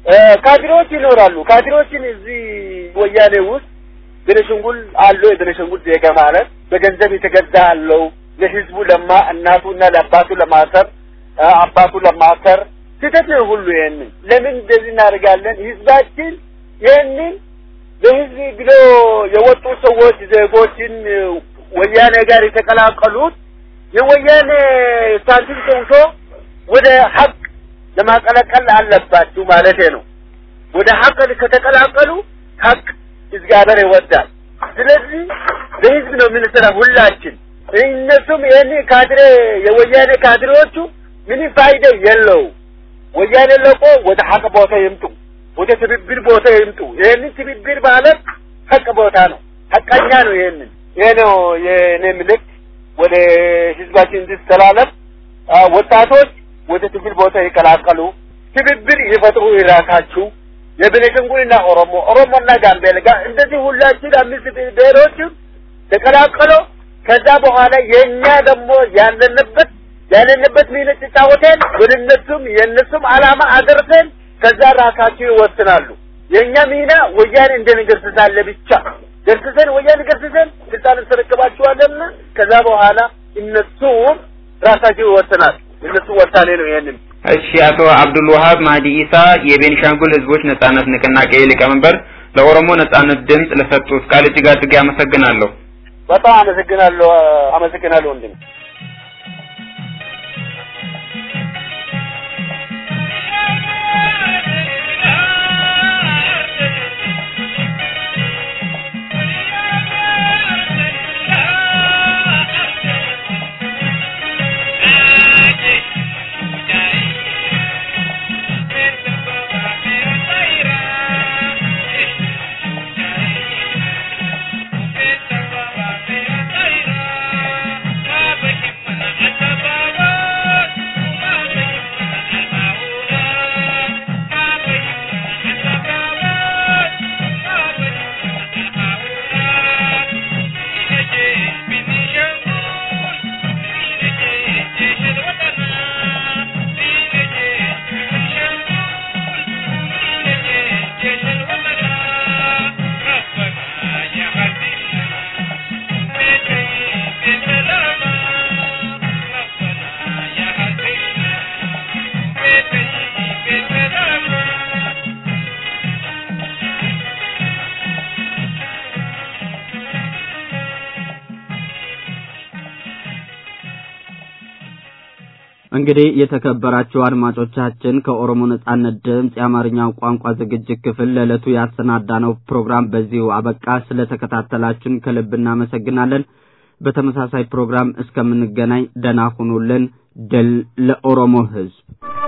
S8: ካድሬዎች ይኖራሉ። ካድሬዎችን እዚህ ወያኔ ውስጥ ቤኒሻንጉል አሉ። የቤኒሻንጉል ዜጋ ማለት በገንዘብ የተገዛ አለው ለህዝቡ ለማ እናቱና ለአባቱ ለማሰር አባቱ ለማሰር ስህተት ነው ሁሉ። ይሄንን ለምን እንደዚህ እናደርጋለን? ህዝባችን ይሄንን ለህዝብ ብሎ የወጡ ሰዎች ዜጎችን ወያኔ ጋር የተቀላቀሉት የወያኔ ሳንቲም ተውቶ ወደ ሀቅ ለማቀላቀል አለባችሁ ማለት ነው። ወደ ሀቅ ከተቀላቀሉ ሀቅ እግዚአብሔር ይወዳል። ስለዚህ ለህዝብ ነው የምንሰራው ሁላችን። እነሱም የኔ ካድሬ የወያኔ ካድሬዎቹ ምን ፋይዳ የለው። ወያኔ ለቆ ወደ ሀቅ ቦታ ይምጡ፣ ወደ ትብብር ቦታ ይምጡ። ይሄን ትብብር ማለት ሀቅ ቦታ ነው፣ ሀቀኛ ነው። ይሄን ይሄ ነው የኔ ምልክት ወደ ህዝባችን እንዲስተላለፍ። ወጣቶች ወደ ትግል ቦታ ይቀላቀሉ፣ ትብብር ይፈጥሩ ይራካችሁ። የቤኒሻንጉልና ኦሮሞ ኦሮሞና ጋምቤላ ጋር እንደዚህ ሁላችን አምስት ብሔሮች ተቀላቀሉ። ከዛ በኋላ የኛ ደግሞ ያለንበት ያለንበት ሚና ተጫወተን ወደነሱም የነሱም አላማ አደረሰን። ከዛ ራሳቸው ይወስናሉ። የኛ ሚና ወያኔ እንደነገርሰሳለ ብቻ ገርሰሰን ወያኔ ገርሰሰን ስልጣን ተረከባቸዋለን። ከዛ በኋላ እነሱ ራሳቸው ይወስናሉ። እነሱ ወሳኔ ነው ይሄንን።
S1: እሺ አቶ አብዱል ወሃብ ማህዲ ኢሳ የቤኒሻንጉል ህዝቦች ነጻነት ንቅናቄ ሊቀመንበር ለኦሮሞ ነጻነት ድምጽ ለሰጡት ቃል እጅግ አድርጌ አመሰግናለሁ።
S8: በጣም አመሰግናለሁ አመሰግናለሁ ወንድም።
S10: እንግዲህ የተከበራችሁ አድማጮቻችን ከኦሮሞ ነጻነት ድምጽ የአማርኛው ቋንቋ ዝግጅት ክፍል ለዕለቱ ያሰናዳነው ፕሮግራም በዚሁ አበቃ። ስለተከታተላችሁን ከልብ እናመሰግናለን። በተመሳሳይ ፕሮግራም እስከምንገናኝ ደህና ሁኑልን። ድል ለኦሮሞ ሕዝብ።